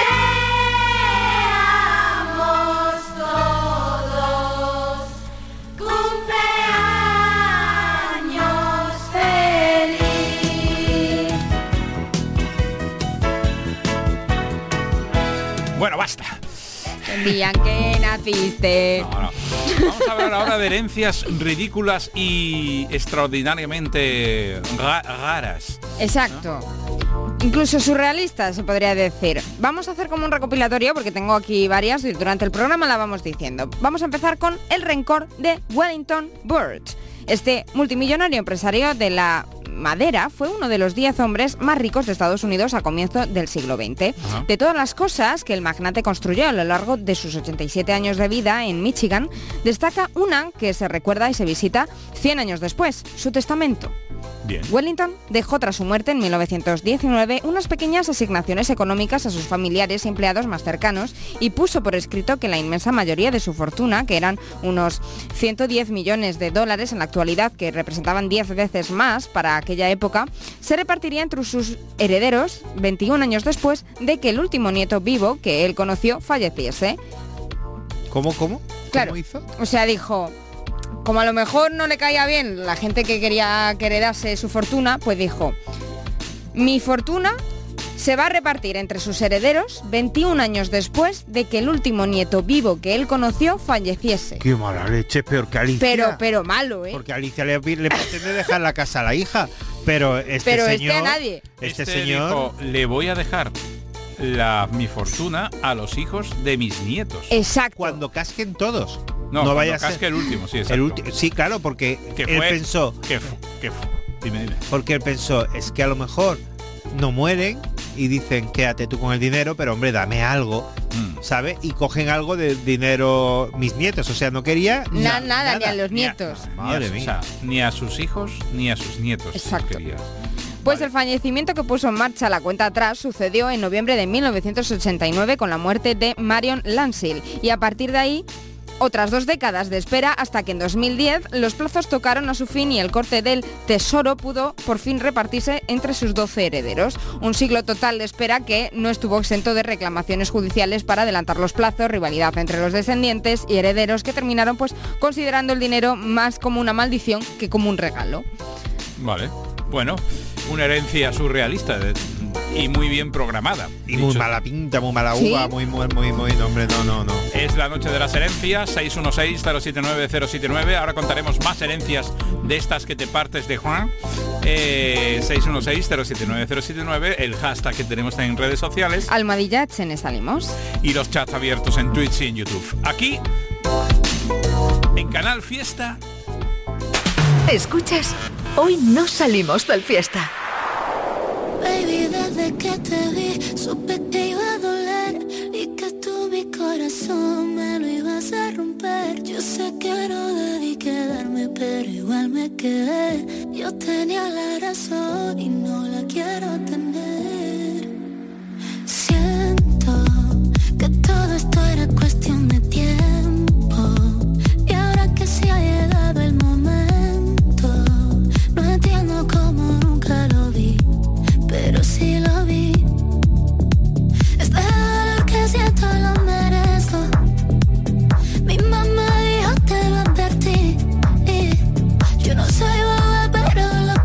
Bueno, basta. El día en que naciste. No. Vamos a hablar ahora de herencias ridículas y extraordinariamente raras. Exacto. Incluso surrealistas, se podría decir. Vamos a hacer como un recopilatorio, porque tengo aquí varias y durante el programa la vamos diciendo. Vamos a empezar con el rencor de Wellington Burch. Este multimillonario empresario de la madera fue uno de los 10 hombres más ricos de Estados Unidos a comienzo del siglo XX. Ajá. De todas las cosas que el magnate construyó a lo largo de sus 87 años de vida en Michigan, destaca una que se recuerda y se visita 100 años después, su testamento. Bien. Wellington dejó tras su muerte en 1919 unas pequeñas asignaciones económicas a sus familiares y empleados más cercanos y puso por escrito que la inmensa mayoría de su fortuna, que eran unos 110 millones de dólares en la actualidad, que representaban 10 veces más para aquella época, se repartiría entre sus herederos 21 años después de que el último nieto vivo que él conoció falleciese. ¿Cómo? Claro. ¿Cómo hizo? O sea, dijo, como a lo mejor no le caía bien la gente que quería que heredase su fortuna, pues dijo, mi fortuna se va a repartir entre sus herederos 21 años después de que el último nieto vivo que él conoció falleciese. Qué mala leche, peor que Alicia. Pero malo, ¿eh? Porque Alicia le pretende dejar la casa a la hija, pero este señor... a nadie. Este señor... dijo, le voy a dejar mi fortuna a los hijos de mis nietos. Exacto. Cuando casquen todos. No vaya a casque ser el último, sí, exacto. Sí, claro, porque él fue- pensó... Dime. Porque él pensó, es que a lo mejor no mueren y dicen, quédate tú con el dinero, pero hombre, dame algo, ¿sabes? Y cogen algo de dinero mis nietos. O sea, no quería... Nada, ni a los nietos. Madre mía. O sea, ni a sus hijos ni a sus nietos. Exacto. quería. Pues el fallecimiento que puso en marcha la cuenta atrás sucedió en noviembre de 1989 con la muerte de Marion Lansing, y a partir de ahí otras 2 décadas de espera hasta que en 2010 los plazos tocaron a su fin y el corte del tesoro pudo por fin repartirse entre sus 12 herederos. Un siglo total de espera que no estuvo exento de reclamaciones judiciales para adelantar los plazos, rivalidad entre los descendientes y herederos que terminaron pues considerando el dinero más como una maldición que como un regalo. Vale. Bueno, una herencia surrealista y muy bien programada. Y muy mala pinta, muy mala uva, ¿Sí? muy, hombre, no. Es la noche de las herencias, 616-079-079. Ahora contaremos más herencias de estas que te partes de Juan. 616-079-079, el hashtag que tenemos en redes sociales. Almohadilla Chen salimos. Y los chats abiertos en Twitch y en YouTube. Aquí, en Canal Fiesta. ¿Escuchas? Hoy no salimos del fiesta. Baby, desde que te vi, supe que iba a doler y que tú mi corazón me lo ibas a romper. Yo sé que no debí quedarme, pero igual me quedé. Yo tenía la razón y no la quiero tener. Siento que todo esto era cuestión de tiempo y ahora que se ha llegado el momento, no entiendo cómo nunca lo vi, pero sí lo vi. Este dolor que siento lo merezco. Mi mamá dijo te lo advertí. Y yo no soy boba, pero lo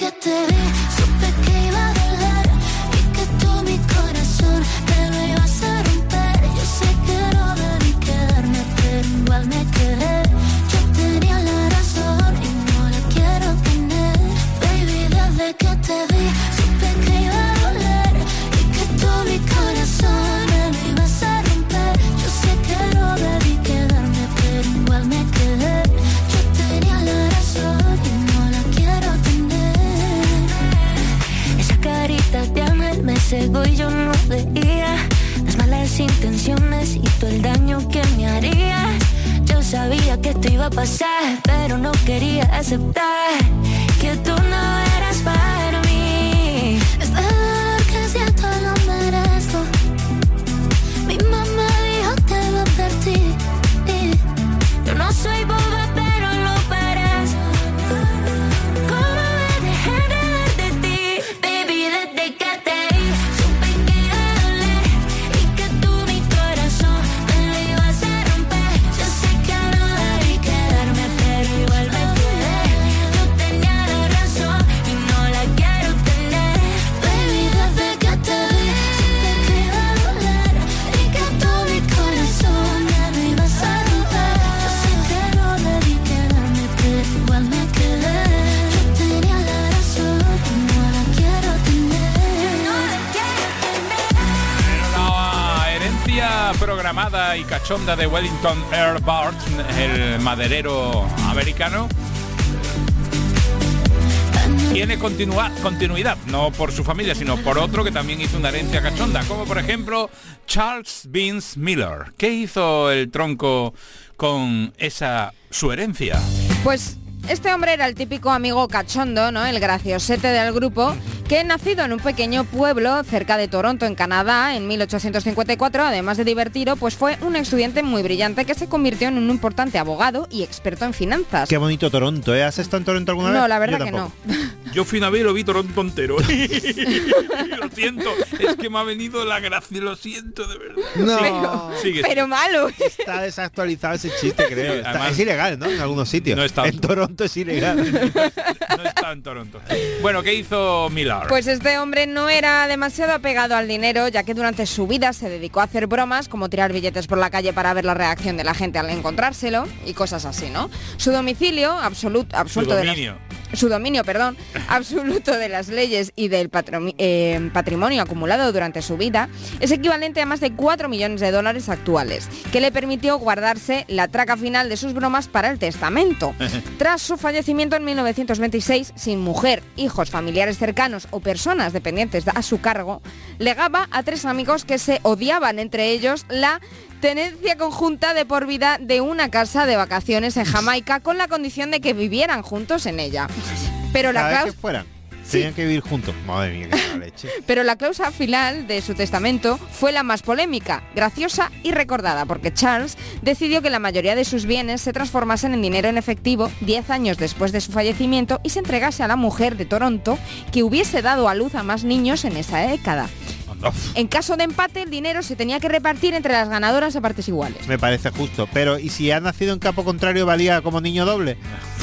que te vi, supe que iba a doler y que tú mi corazón me lo ibas a romper. Yo sé que no debí quedarme, pero igual me quedé. Yo tenía la razón y no la quiero tener. Baby, desde que te vi, supe que iba a doler y que tú mi corazón me lo ibas a romper. Yo sé que no debí quedarme, pero igual me quedé. Yo tenía la razón y no la quiero tener. Esa carita de ángel me cegó y yo no veía las malas intenciones y todo el daño que me harías. Yo sabía que esto iba a pasar, pero no quería aceptar que tú no eras para mí. Este dolor que siento lo merezco. Mi mamá dijo que lo advertí. Yo no soy boba, pero lo parezco. ¿Cómo me dejé de ver de ti? Baby, desde que te vi, supe que iba a doler y que tú mi corazón me lo ibas a romper. Yo sé que no debí quedarme, pero igual me quedé. Yo tenía la razón y no la quiero tener. Baby, desde que te vi, supe que iba a doler y que tú mi corazón me lo ibas a romper. Yo sé que no debí quedarme, pero igual me quedé. Yo tenía la razón y no la quiero tener. No la quiero tener. La herencia programada y cachonda de Wellington Earhart, el maderero americano, tiene continuidad, no por su familia, sino por otro que también hizo una herencia cachonda, como por ejemplo Charles Vince Miller. ¿Qué hizo el tronco con su herencia? Pues este hombre era el típico amigo cachondo, ¿no? El graciosete del grupo, que nacido en un pequeño pueblo cerca de Toronto, en Canadá, en 1854, además de divertido, pues fue un estudiante muy brillante que se convirtió en un importante abogado y experto en finanzas. Qué bonito Toronto, ¿eh? ¿Has estado en Toronto alguna vez? No, la verdad que no. Yo fui una vez y lo vi Toronto entero. Lo siento, es que me ha venido la gracia, lo siento de verdad. No, pero malo. Está desactualizado ese chiste, creo. Sí, además, es ilegal, ¿no? En algunos sitios. No está, en Toronto es ilegal. No está en Toronto. Bueno, ¿qué hizo Miller? Pues este hombre no era demasiado apegado al dinero, ya que durante su vida se dedicó a hacer bromas, como tirar billetes por la calle para ver la reacción de la gente al encontrárselo y cosas así, ¿no? Su domicilio absoluto de las leyes y del patrimonio acumulado durante su vida es equivalente a más de 4 millones de dólares actuales, que le permitió guardarse la traca final de sus bromas para el testamento. Tras su fallecimiento en 1926, sin mujer, hijos, familiares cercanos o personas dependientes a su cargo, legaba a 3 amigos que se odiaban entre ellos la tenencia conjunta de por vida de una casa de vacaciones en Jamaica, con la condición de que vivieran juntos en ella. Pero la Cada vez que fueran, tenían que vivir juntos. Madre mía, qué mala leche. Pero la cláusula final de su testamento fue la más polémica, graciosa y recordada, porque Charles decidió que la mayoría de sus bienes se transformasen en dinero en efectivo 10 años después de su fallecimiento y se entregase a la mujer de Toronto que hubiese dado a luz a más niños en esa década. En caso de empate, el dinero se tenía que repartir entre las ganadoras a partes iguales. Me parece justo. Pero, ¿y si ha nacido en campo contrario, valía como niño doble?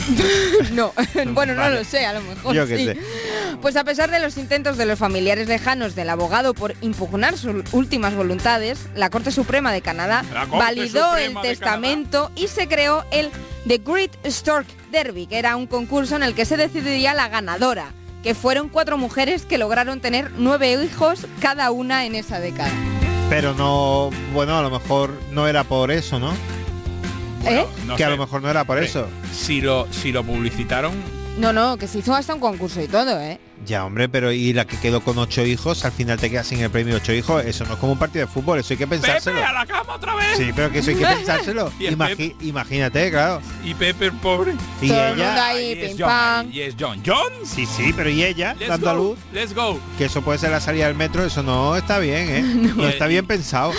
No, bueno, vale. No lo sé, a lo mejor yo que sí. sé. Pues a pesar de los intentos de los familiares lejanos del abogado por impugnar sus últimas voluntades, la Corte Suprema de Canadá validó el testamento y se creó el The Great Stork Derby, que era un concurso en el que se decidiría la ganadora, que fueron 4 mujeres que lograron tener 9 hijos cada una en esa década. Pero no, bueno, a lo mejor no era por eso, ¿no? Bueno, no que sé. A lo mejor no era por eso. Si lo publicitaron. No, que se hizo hasta un concurso y todo, ¿eh? Ya, hombre, pero y la que quedó con 8 hijos, al final te quedas sin el premio 8 hijos, eso no es como un partido de fútbol, eso hay que pensárselo. ¡Pepe, a la cama otra vez! Sí, pero que eso hay que pensárselo. Imagínate, claro. Y Pepe, el pobre. Y todo el ella. mundo ahí, pim pam. Y es John. ¿John? Sí, pero y ella, dando a luz. Let's go. Que eso puede ser la salida del metro, eso no está bien, ¿eh? No está bien pensado.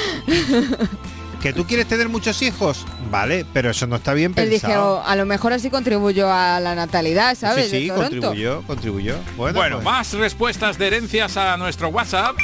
¿Que tú quieres tener muchos hijos? Vale, pero eso no está bien Él pensado. dijo, a lo mejor así contribuyó a la natalidad, ¿sabes? Sí, de Toronto. contribuyó. Bueno, pues. Más respuestas de herencias a nuestro WhatsApp.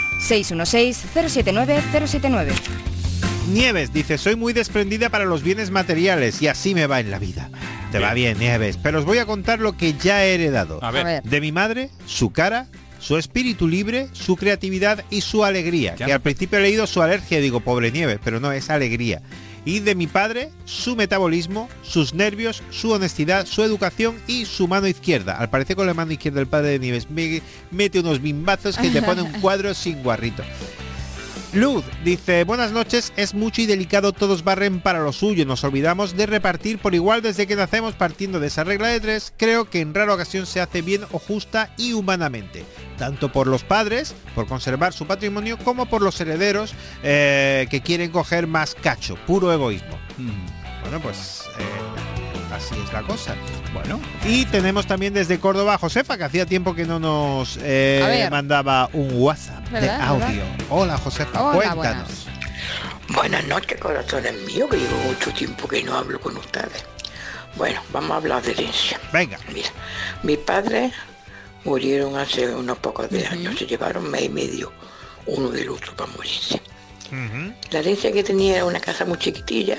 616-079-079. Nieves dice, soy muy desprendida para los bienes materiales y así me va en la vida. Te va bien, Nieves. Pero os voy a contar lo que ya he heredado. A ver. De mi madre, su cara, su espíritu libre, su creatividad y su alegría. Ya Que no. al principio he leído su alergia y digo, pobre Nieves, pero no, es alegría. Y de mi padre, su metabolismo, sus nervios, su honestidad, su educación y su mano izquierda. Al parecer con la mano izquierda el padre de Nieves mete unos bimbazos que te pone un cuadro sin guarrito. Luz dice, buenas noches, es mucho y delicado, todos barren para lo suyo, nos olvidamos de repartir por igual desde que nacemos. Partiendo de esa regla de 3, creo que en rara ocasión se hace bien o justa y humanamente, tanto por los padres, por conservar su patrimonio, como por los herederos que quieren coger más cacho, puro egoísmo. Bueno, pues así es la cosa. Bueno. Y tenemos también desde Córdoba a Josefa, que hacía tiempo que no nos mandaba un WhatsApp de audio. ¿Verdad? Hola Josefa, Hola, cuéntanos. Buenas noches, corazones míos, que llevo mucho tiempo que no hablo con ustedes. Bueno, vamos a hablar de herencia. Venga. Mira, mis padres murieron hace unos pocos de años, se llevaron mes y medio uno del otro para morirse. La herencia que tenía era una casa muy chiquitilla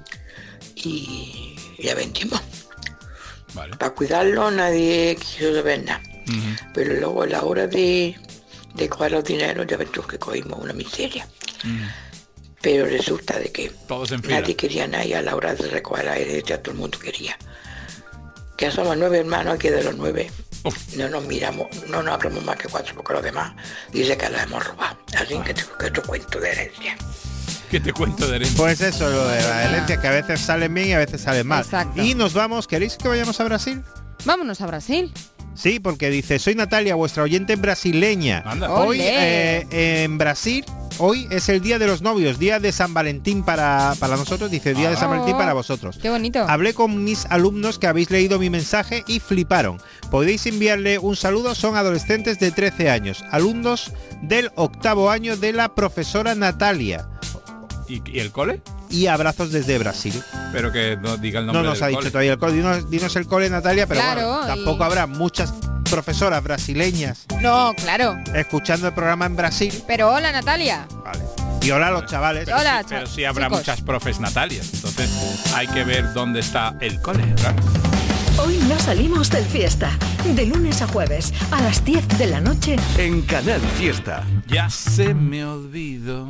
y la vendimos. Vale. Para cuidarlo nadie quiso saber nada. Pero luego a la hora de coger los dineros ya ves tú que cogimos una miseria. Pero resulta de que nadie quería nada y a la hora de recoger la herencia todo el mundo quería. Que somos 9 hermanos, que de los 9 no nos miramos, no nos hablamos más que 4 porque los demás dice que la hemos robado. Así que te cuento de herencia. ¿Qué te cuento de herencia? Pues eso, lo de la herencia, que a veces salen bien y a veces salen mal. Exacto. Y nos vamos, ¿queréis que vayamos a Brasil? Vámonos a Brasil. Sí, porque dice, soy Natalia, vuestra oyente brasileña. Anda. Hoy Olé. en Brasil, hoy es el Día de los Novios, Día de San Valentín para nosotros, dice Día de San Valentín para vosotros. Qué bonito. Hablé con mis alumnos que habéis leído mi mensaje y fliparon. Podéis enviarle un saludo, son adolescentes de 13 años, alumnos del 8º año de la profesora Natalia. ¿Y el cole? Y abrazos desde Brasil. Pero que no diga el nombre No nos del ha dicho cole. todavía el cole. Dinos el cole, Natalia, pero Claro, bueno, tampoco habrá muchas profesoras brasileñas No, claro. escuchando el programa en Brasil. Pero hola, Natalia. Vale. Y hola a los chavales. Hola, Pero sí habrá chicos. muchas profes Natalias. Entonces hay que ver dónde está el cole, ¿verdad? Hoy no salimos del fiesta. De lunes a jueves, a las 10 de la noche. En Canal Fiesta. Ya se me olvidó.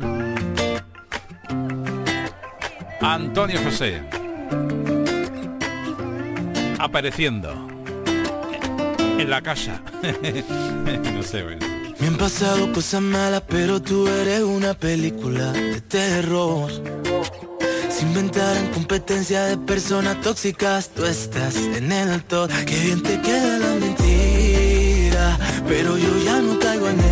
Antonio José. Apareciendo. En la casa. No sé, bueno. Me han pasado cosas malas, pero tú eres una película de terror. Se inventaron competencia de personas tóxicas, tú estás en el top. Qué bien te queda la mentira, pero yo ya no caigo en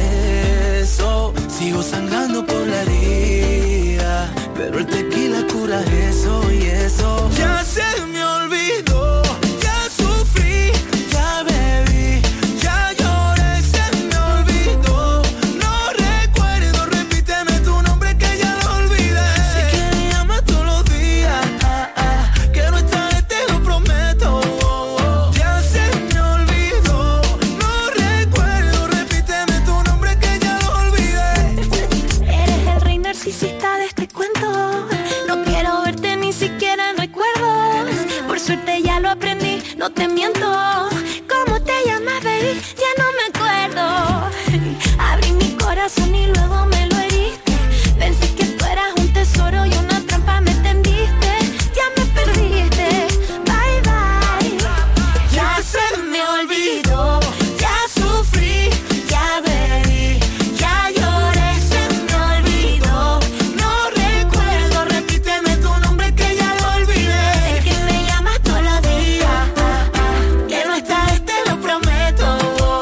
eso. Sigo sangrando por la herida, pero el tequila cura eso y eso. Ya se me olvidó, ya sufrí, ya bebí, ya lloré, se me olvidó. No recuerdo, repíteme tu nombre que ya lo olvidé. Si que me llamas todos los días, que no estaré, te lo prometo. Ya se me olvidó, no recuerdo, repíteme tu nombre que ya lo olvidé. Eres el rey narcisista de este cuento. No quiero verte ni siquiera en recuerdos. Por suerte ya lo aprendí, no te miento. ¿Cómo te llamas, baby? Ya no me acuerdo. Abrí mi corazón y luego me lo heriste. Pensé que tú eras un tesoro y una trampa me tendiste. Ya me perdiste, bye bye. Ya se me olvidó, ya sufrí, ya bebí, ya lloré, se me olvidó. No recuerdo, repíteme tu nombre que ya lo olvidé. Sé que me llamas todos los días, que no estás, te lo prometo.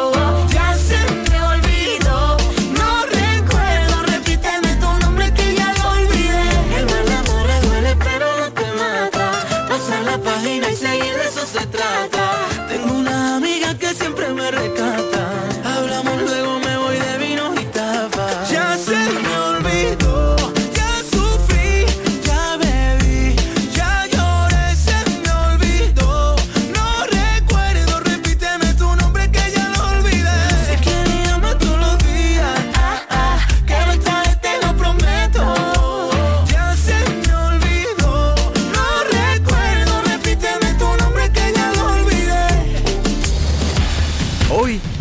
Ya se me olvidó, no recuerdo, repíteme tu nombre que ya lo olvidé. El mal de amores duele pero no te mata. Pasar la página y seguir, de eso se trata. Tengo una amiga que siempre me rescata. Hablamos luego, me voy de vino y tapas. Ya se me olvidó, ya sufrí, ya bebí, ya lloré, se me olvidó. No recuerdo, repíteme tu nombre que ya lo olvidé. Sé que me llamas todos los días, que no estás, te lo prometo. Ya se me olvidó, no recuerdo, repíteme tu nombre que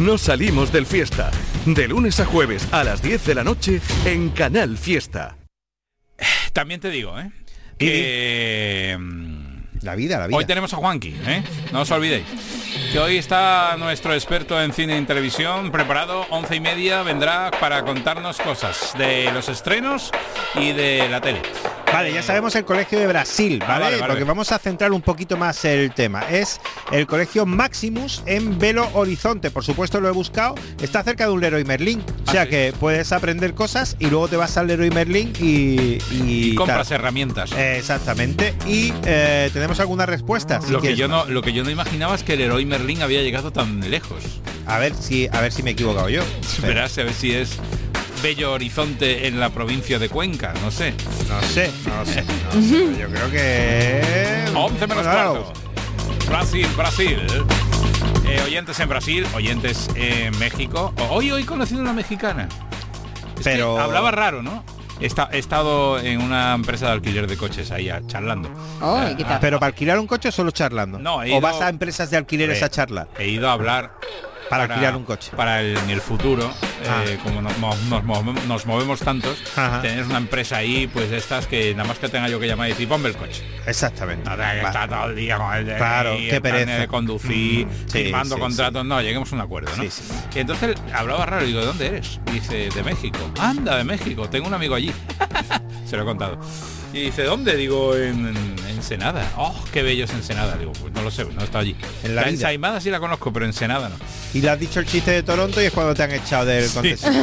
nos salimos del Fiesta. De lunes a jueves a las 10 de la noche en Canal Fiesta. También te digo, que... La vida. Hoy tenemos a Juanqui, no os olvidéis. Que hoy está nuestro experto en cine y televisión preparado, 11:30, vendrá para contarnos cosas de los estrenos y de la tele. Vale, ya sabemos el colegio de Brasil, ¿vale? Vale. Porque vamos a centrar un poquito más el tema. Es el colegio Maximus en Belo Horizonte. Por supuesto lo he buscado. Está cerca de un Leroy Merlin. O sea que puedes aprender cosas y luego te vas al Leroy Merlin y compras herramientas. Exactamente. Y tenemos alguna respuesta. Lo que yo no imaginaba es que el Leroy Merlin había llegado tan lejos. A ver si me he equivocado yo. Verás, a ver si es Bello Horizonte en la provincia de Cuenca, no sé. No sé. Yo creo que 11 menos cuarto. Brasil. Oyentes en Brasil, oyentes en México. Hoy conocido una mexicana. Pero hablaba raro, ¿no? He estado en una empresa de alquiler de coches ahí charlando. Pero para alquilar un coche o solo charlando. No, ¿O vas a empresas de alquileres a charlar? He ido a hablar para alquilar un coche. Para en el futuro, como nos movemos tantos, tener una empresa ahí, pues de estas que nada más que tenga yo que llamar y decir, ponme el coche. Exactamente. Está todo el día con el claro, qué pereza de conducir, firmando contratos. No, lleguemos a un acuerdo, ¿no? Sí. Y entonces hablaba raro, digo, ¿de dónde eres? Y dice, de México. Anda, de México, tengo un amigo allí. Se lo he contado. Y dice, ¿dónde? Digo, en Ensenada. ¡Oh, qué bello es Ensenada! Digo, pues no lo sé, no he estado allí. La Ensaimada sí la conozco, pero Ensenada no. Y le has dicho el chiste de Toronto y es cuando te han echado del concesionario.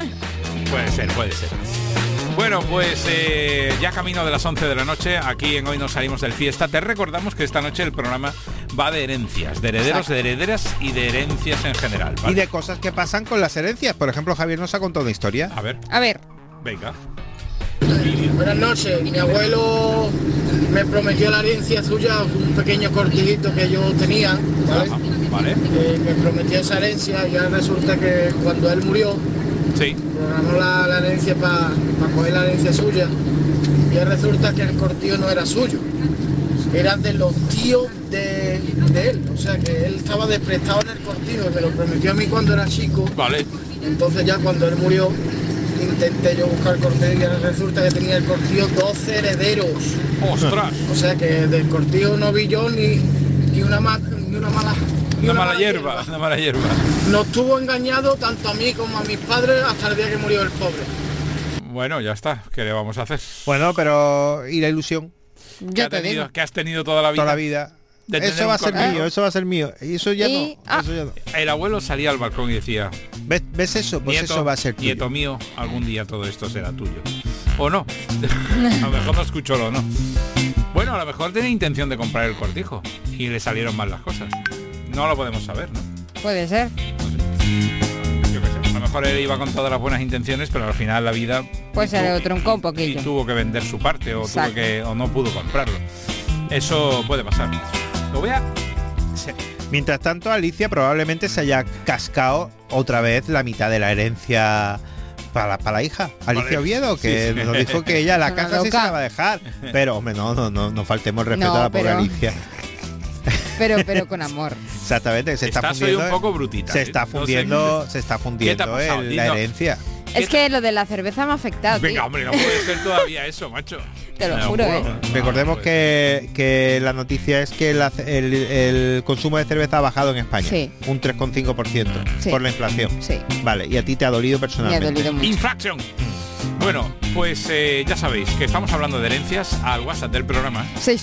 Puede ser. Bueno, pues ya camino de las 11 de la noche, aquí en Hoy Nos Salimos del Fiesta. Te recordamos que esta noche el programa va de herencias, de herederos, de herederas y de herencias en general, ¿vale? Y de cosas que pasan con las herencias. Por ejemplo, Javier nos ha contado una historia. A ver. Venga. Buenas noches, mi abuelo me prometió la herencia suya, un pequeño cortijito que yo tenía, ¿vale? Vale. Me prometió esa herencia y ya resulta que cuando él murió, programó la herencia para coger la herencia suya y ya resulta que el cortijo no era suyo, era de los tíos de él, o sea que él estaba desprestado en el cortijo, me lo prometió a mí cuando era chico. Vale. Entonces ya cuando él murió, intenté yo buscar cortijo y resulta que tenía el cortijo 12 herederos. ¡Ostras! O sea que del cortijo no vi yo ni una mala hierba. Nos tuvo engañado tanto a mí como a mis padres hasta el día que murió el pobre. Bueno, ya está. ¿Qué le vamos a hacer? Bueno, pero ¿y la ilusión? Que has tenido toda la vida. Toda la vida. Eso va a ser mío. Y eso ya no. El abuelo salía al balcón y decía, ¿ves eso? Pues nieto, eso va a ser tuyo. Nieto mío, algún día todo esto será tuyo. O no. A lo mejor no escuchó lo no. Bueno, a lo mejor tenía intención de comprar el cortijo y le salieron mal las cosas. No lo podemos saber, ¿no? Puede ser. Yo qué sé. A lo mejor él iba con todas las buenas intenciones, pero al final la vida pues se le truncó un poquillo. Y tuvo que vender su parte o no pudo comprarlo. Eso puede pasar. Lo voy a... Mientras tanto, Alicia probablemente se haya cascado otra vez la mitad de la herencia para la hija. Alicia Oviedo, que nos dijo que ella la casa sí se la va a dejar. Pero, hombre, no faltemos respeto a la pobre Alicia. Pero con amor. Exactamente, se está fundiendo. Un poco brutita. Se está fundiendo la herencia. Es que lo de la cerveza me ha afectado. Venga, hombre, no puede ser todavía eso, macho. Te lo juro, Recordemos que la noticia es que el consumo de cerveza ha bajado en España. Sí. Un 3,5% por la inflación. Sí. Vale, y a ti te ha dolido personalmente. Me ha dolido mucho. Infracción. Bueno, pues ya sabéis que estamos hablando de herencias al WhatsApp del programa.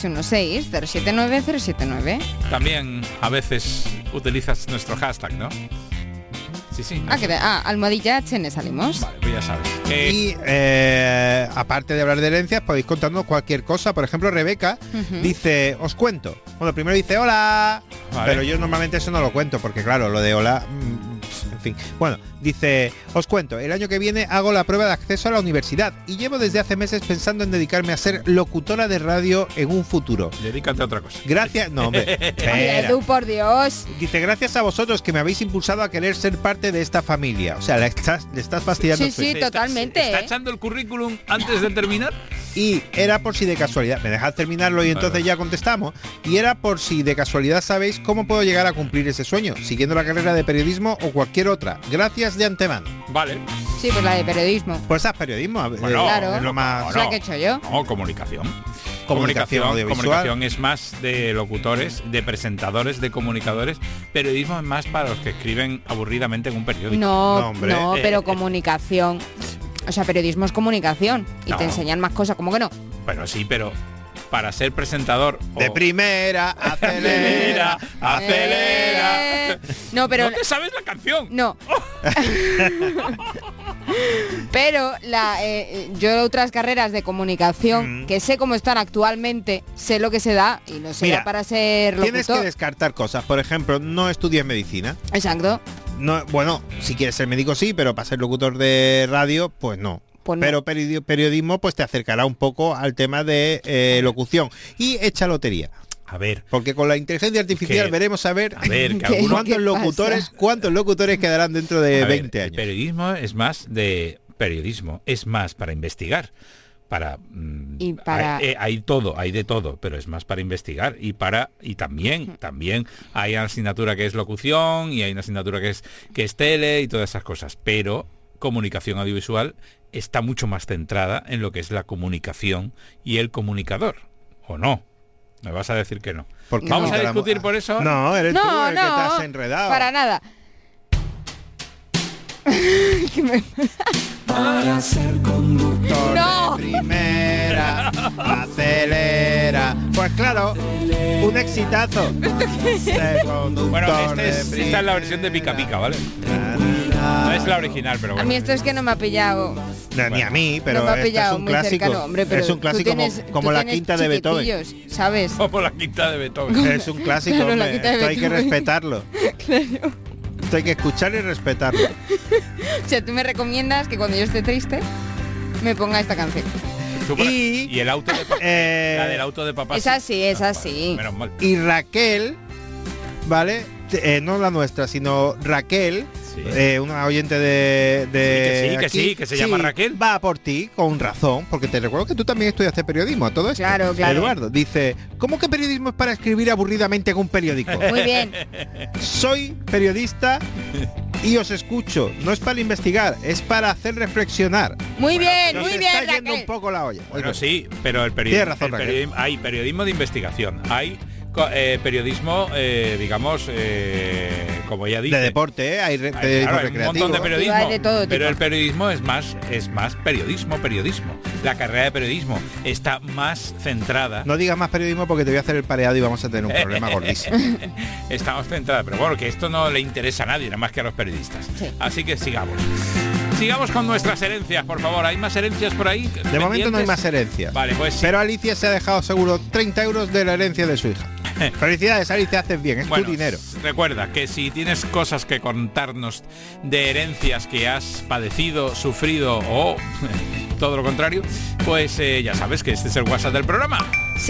616-079-079. También a utilizas nuestro hashtag, ¿no? Sí. Almohadilla HN salimos. Vale, pues ya sabes. Y aparte de hablar de herencias, podéis contarnos cualquier cosa. Por ejemplo, Rebeca dice, os cuento. Bueno, primero dice hola, pero yo normalmente eso no lo cuento, porque claro, lo de hola, en fin. Bueno, dice, os cuento, el año que viene hago la prueba de acceso a la universidad y llevo desde hace meses pensando en dedicarme a ser locutora de radio en un futuro. Dedícate a otra cosa. Gracias, no hombre. Edu, por Dios. Dice, gracias a vosotros que me habéis impulsado a querer ser parte de esta familia. O sea, le estás fastidiando. Sí, totalmente. ¿Está echando el currículum antes de terminar? Y era por si de casualidad, me dejad terminarlo y entonces ya contestamos, y era por si de casualidad sabéis cómo puedo llegar a cumplir ese sueño, siguiendo la carrera de periodismo o cualquier otra. Gracias de antemano. Vale. Sí, pues la de periodismo. Pues es periodismo, bueno, claro. es lo más... Es la que he hecho yo. No, comunicación. Comunicación Comunicación es más de locutores, de presentadores, de comunicadores. Periodismo es más para los que escriben aburridamente en un periódico. No, pero comunicación. O sea, periodismo es comunicación y te enseñan más cosas, ¿cómo que no? Bueno, sí, pero para ser presentador de primera, acelera. No, pero no te sabes la canción. No. Pero yo otras carreras de comunicación que sé cómo están actualmente, sé lo que se da y no sé para ser locutor. Tienes que descartar cosas. Por ejemplo, no estudies medicina. Exacto. No, bueno, si quieres ser médico sí, pero para ser locutor de radio, pues no. Pero periodismo pues te acercará un poco al tema de locución. Y echa lotería. A ver. Porque con la inteligencia artificial veremos a ver que cuántos locutores quedarán dentro de 20 años. El periodismo es más de periodismo, es más para investigar. Hay de todo, pero es más para investigar y también hay una asignatura que es locución y hay una asignatura que es tele y todas esas cosas, pero comunicación audiovisual está mucho más centrada en lo que es la comunicación y el comunicador, ¿o no? Me vas a decir que no. ¿Vamos a discutir por eso? No, eres tú el que te has enredado. Para nada. Para ser conductor de primera, acelera. Pues claro, un exitazo. Bueno, esta es la versión de Pica Pica, ¿vale? No es la original, pero bueno. A mí esto es que no me ha pillado. Ni a mí, pero no me ha pillado es un clásico. Cercano, hombre, pero es un clásico como la quinta de Beethoven. ¿Sabes? Como la quinta de Beethoven. Es un clásico, claro, hombre. Esto hay que respetarlo. Claro. Esto hay que escuchar y respetarlo. O sea, tú me recomiendas que cuando yo esté triste me ponga esta canción. Y el auto de papá, la del auto de papá. Es así, es así. Menos mal. Y Raquel, ¿vale? No la nuestra, sino Raquel, una oyente que se llama Raquel. Va por ti con razón, porque te recuerdo que tú también estudiaste periodismo, a todo esto. Claro. Eduardo dice, ¿cómo que periodismo es para escribir aburridamente en un periódico? Muy bien. Soy periodista y os escucho. No es para investigar, es para hacer reflexionar. Muy bien, está Raquel. yendo un poco la olla. Bueno, sí, pero el periodismo, hay periodismo de investigación, hay periodismo, digamos, como ya dije, de deporte, hay un montón de periodismo, hay de todo tipo. Pero el periodismo es más periodismo. La carrera de periodismo está más centrada. No digas más periodismo porque te voy a hacer el pareado y vamos a tener un problema gordísimo. Está más centrada, pero bueno, que esto no le interesa a nadie, nada más que a los periodistas. Sí. Así que sigamos con nuestras herencias, por favor. ¿Hay más herencias por ahí? De momento no hay más herencias. Vale, pues sí. Pero Alicia se ha dejado seguro 30 euros de la herencia de su hija. Felicidades, Alicia, haces bien, es tu dinero. Recuerda que si tienes cosas que contarnos de herencias que has padecido, sufrido o todo lo contrario, pues ya sabes que este es el WhatsApp del programa.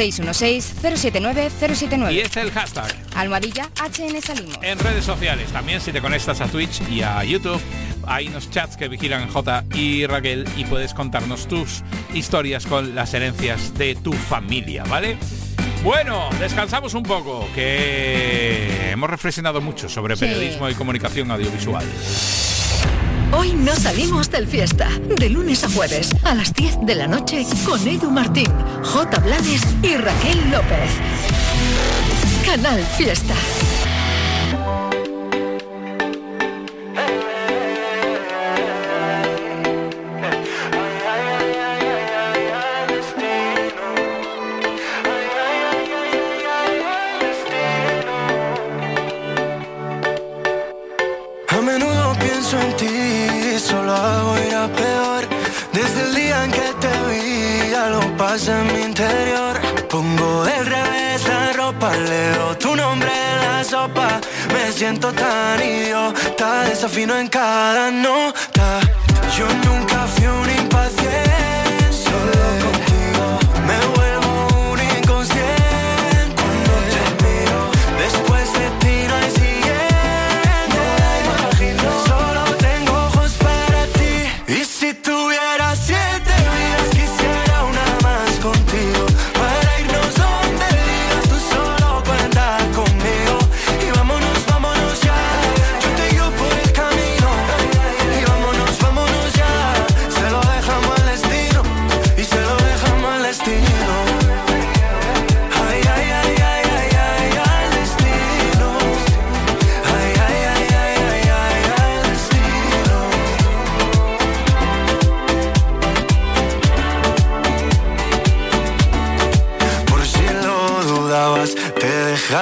616-079-079. Y este es el hashtag #HN Salimos. En redes sociales también, si te conectas a Twitch y a YouTube, hay unos chats que vigilan Jota y Raquel y puedes contarnos tus historias con las herencias de tu familia, ¿vale? Bueno, descansamos un poco, que hemos reflexionado mucho sobre periodismo y comunicación audiovisual. Hoy no salimos del fiesta. De lunes a jueves, a las 10 de la noche, con Edu Martín, J. Blanes y Raquel López. Canal Fiesta. En mi interior pongo del revés la ropa, leo tu nombre en la sopa, me siento tan idiota, desafino en cada nota. Yo nunca fui un impaciente, solo contigo me vuelvo un inconsciente. Cuando te miro, después de ti no hay siguiente. Imagino, solo tengo ojos para ti. Y si tuviera 7 vidas, quisiera una más.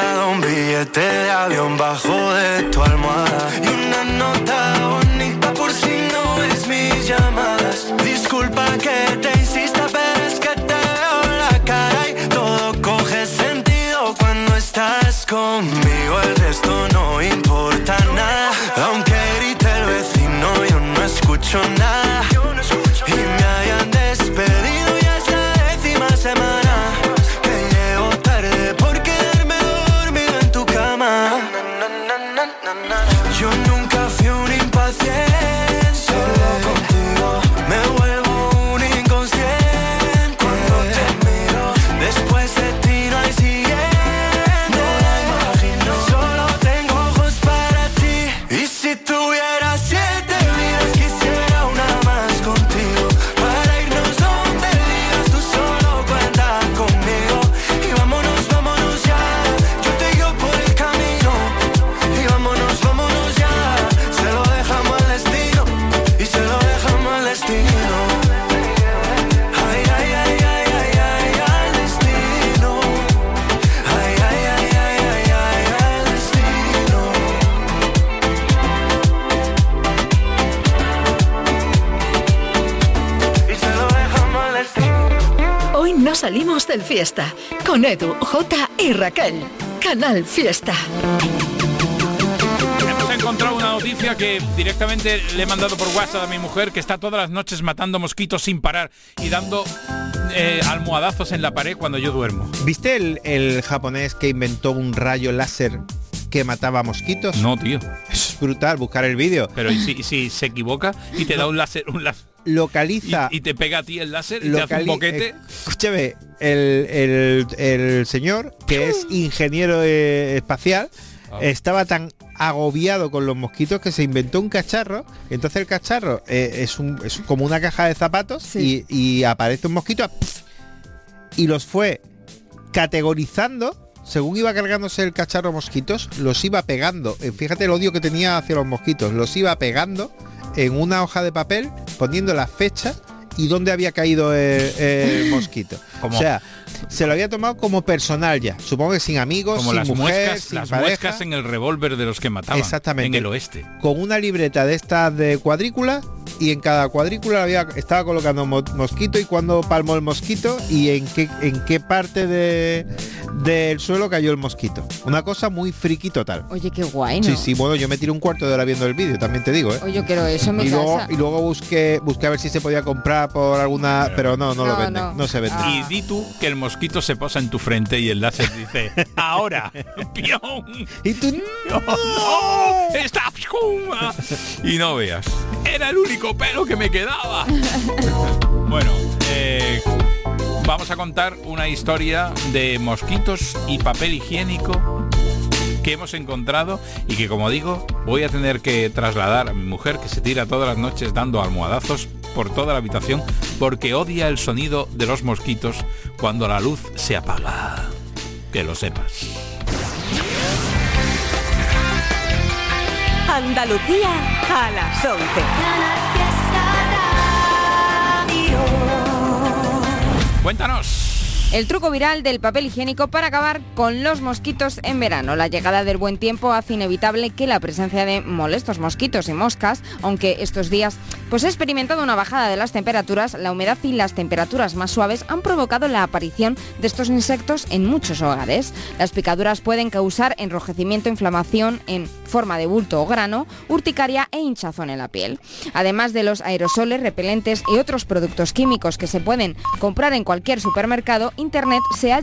guardado un billete de avión bajo de tu almohada y una nota bonita por si no ves mis llamadas. Disculpa que te insista, pero es que te veo la cara y todo coge sentido cuando estás conmigo. El resto no importa nada, aunque grite el vecino yo no escucho nada. Y me hayan despedido ya es la 10ª semana que llego tarde por quedarme dormido en tu cama. Yo nunca fui un impaciente, solo contigo me vuelvo un inconsciente. Cuando te miro, después de ti no hay siguiente. No la imagino, solo tengo ojos para ti. Y si tuviera 7 vidas quisiera una más contigo, para irnos donde digas tú solo cuenta conmigo. Y vámonos, vámonos ya, yo te guío por el camino. Y vámonos, vámonos ya, se lo dejamos al destino. Y se lo dejamos al destino. Ay, ay, ay, ay, ay, ay, al destino. Ay, ay, ay, ay, ay, ay, al destino. Y se lo dejamos al destino. Hoy no salimos del fiesta. Con Edu, Jota y Raquel. Canal Fiesta. Hemos encontrado una noticia que directamente le he mandado por WhatsApp a mi mujer, que está todas las noches matando mosquitos sin parar y dando almohadazos en la pared cuando yo duermo. ¿Viste el japonés que inventó un rayo láser que mataba mosquitos? No, tío. Es brutal, buscar el vídeo. Pero ¿y si se equivoca y te da un láser localiza y te pega a ti el láser y te hace un boquete? Escúchame, el señor, que es ingeniero espacial, estaba tan agobiado con los mosquitos que se inventó un cacharro. Entonces el cacharro es como una caja de zapatos, sí. y aparece un mosquito y los fue categorizando. Según iba cargándose el cacharro mosquitos, los iba pegando. Fíjate el odio que tenía hacia los mosquitos. Los iba pegando en una hoja de papel, poniendo la fecha y dónde había caído el mosquito. O sea, se lo había tomado como personal ya. Supongo que sin amigos, como sin las mujer, muescas, sin las pareja. muescas en el revólver de los que mataban. Exactamente. En el oeste. Con una libreta de estas de cuadrícula, y en cada cuadrícula estaba colocando mosquito y cuándo palmó el mosquito y en qué parte del suelo cayó el mosquito. Una cosa muy friki total. Oye, qué guay, ¿no? Sí, sí, bueno, yo me tiré un cuarto de hora viendo el vídeo, también te digo, ¿eh? Oye, yo quiero eso en mi casa. Y luego busqué a ver si se podía comprar por alguna... Pero no lo venden, no se vende. Y di tú que el mosquito se posa en tu frente y el láser dice, ahora, ¡pión! Y tú... ¡Oh! ¡Está! Y no veas. Era el único pelo que me quedaba. Bueno, vamos a contar una historia de mosquitos y papel higiénico que hemos encontrado y que, como digo, voy a tener que trasladar a mi mujer, que se tira todas las noches dando almohadazos por toda la habitación porque odia el sonido de los mosquitos cuando la luz se apaga. Que lo sepas. Andalucía a las 11. Cuéntanos. El truco viral del papel higiénico para acabar con los mosquitos en verano. La llegada del buen tiempo hace inevitable que la presencia de molestos mosquitos y moscas, aunque estos días he experimentado una bajada de las temperaturas, la humedad y las temperaturas más suaves han provocado la aparición de estos insectos en muchos hogares. Las picaduras pueden causar enrojecimiento, inflamación en forma de bulto o grano, urticaria e hinchazón en la piel. Además de los aerosoles, repelentes y otros productos químicos que se pueden comprar en cualquier supermercado, Internet se ha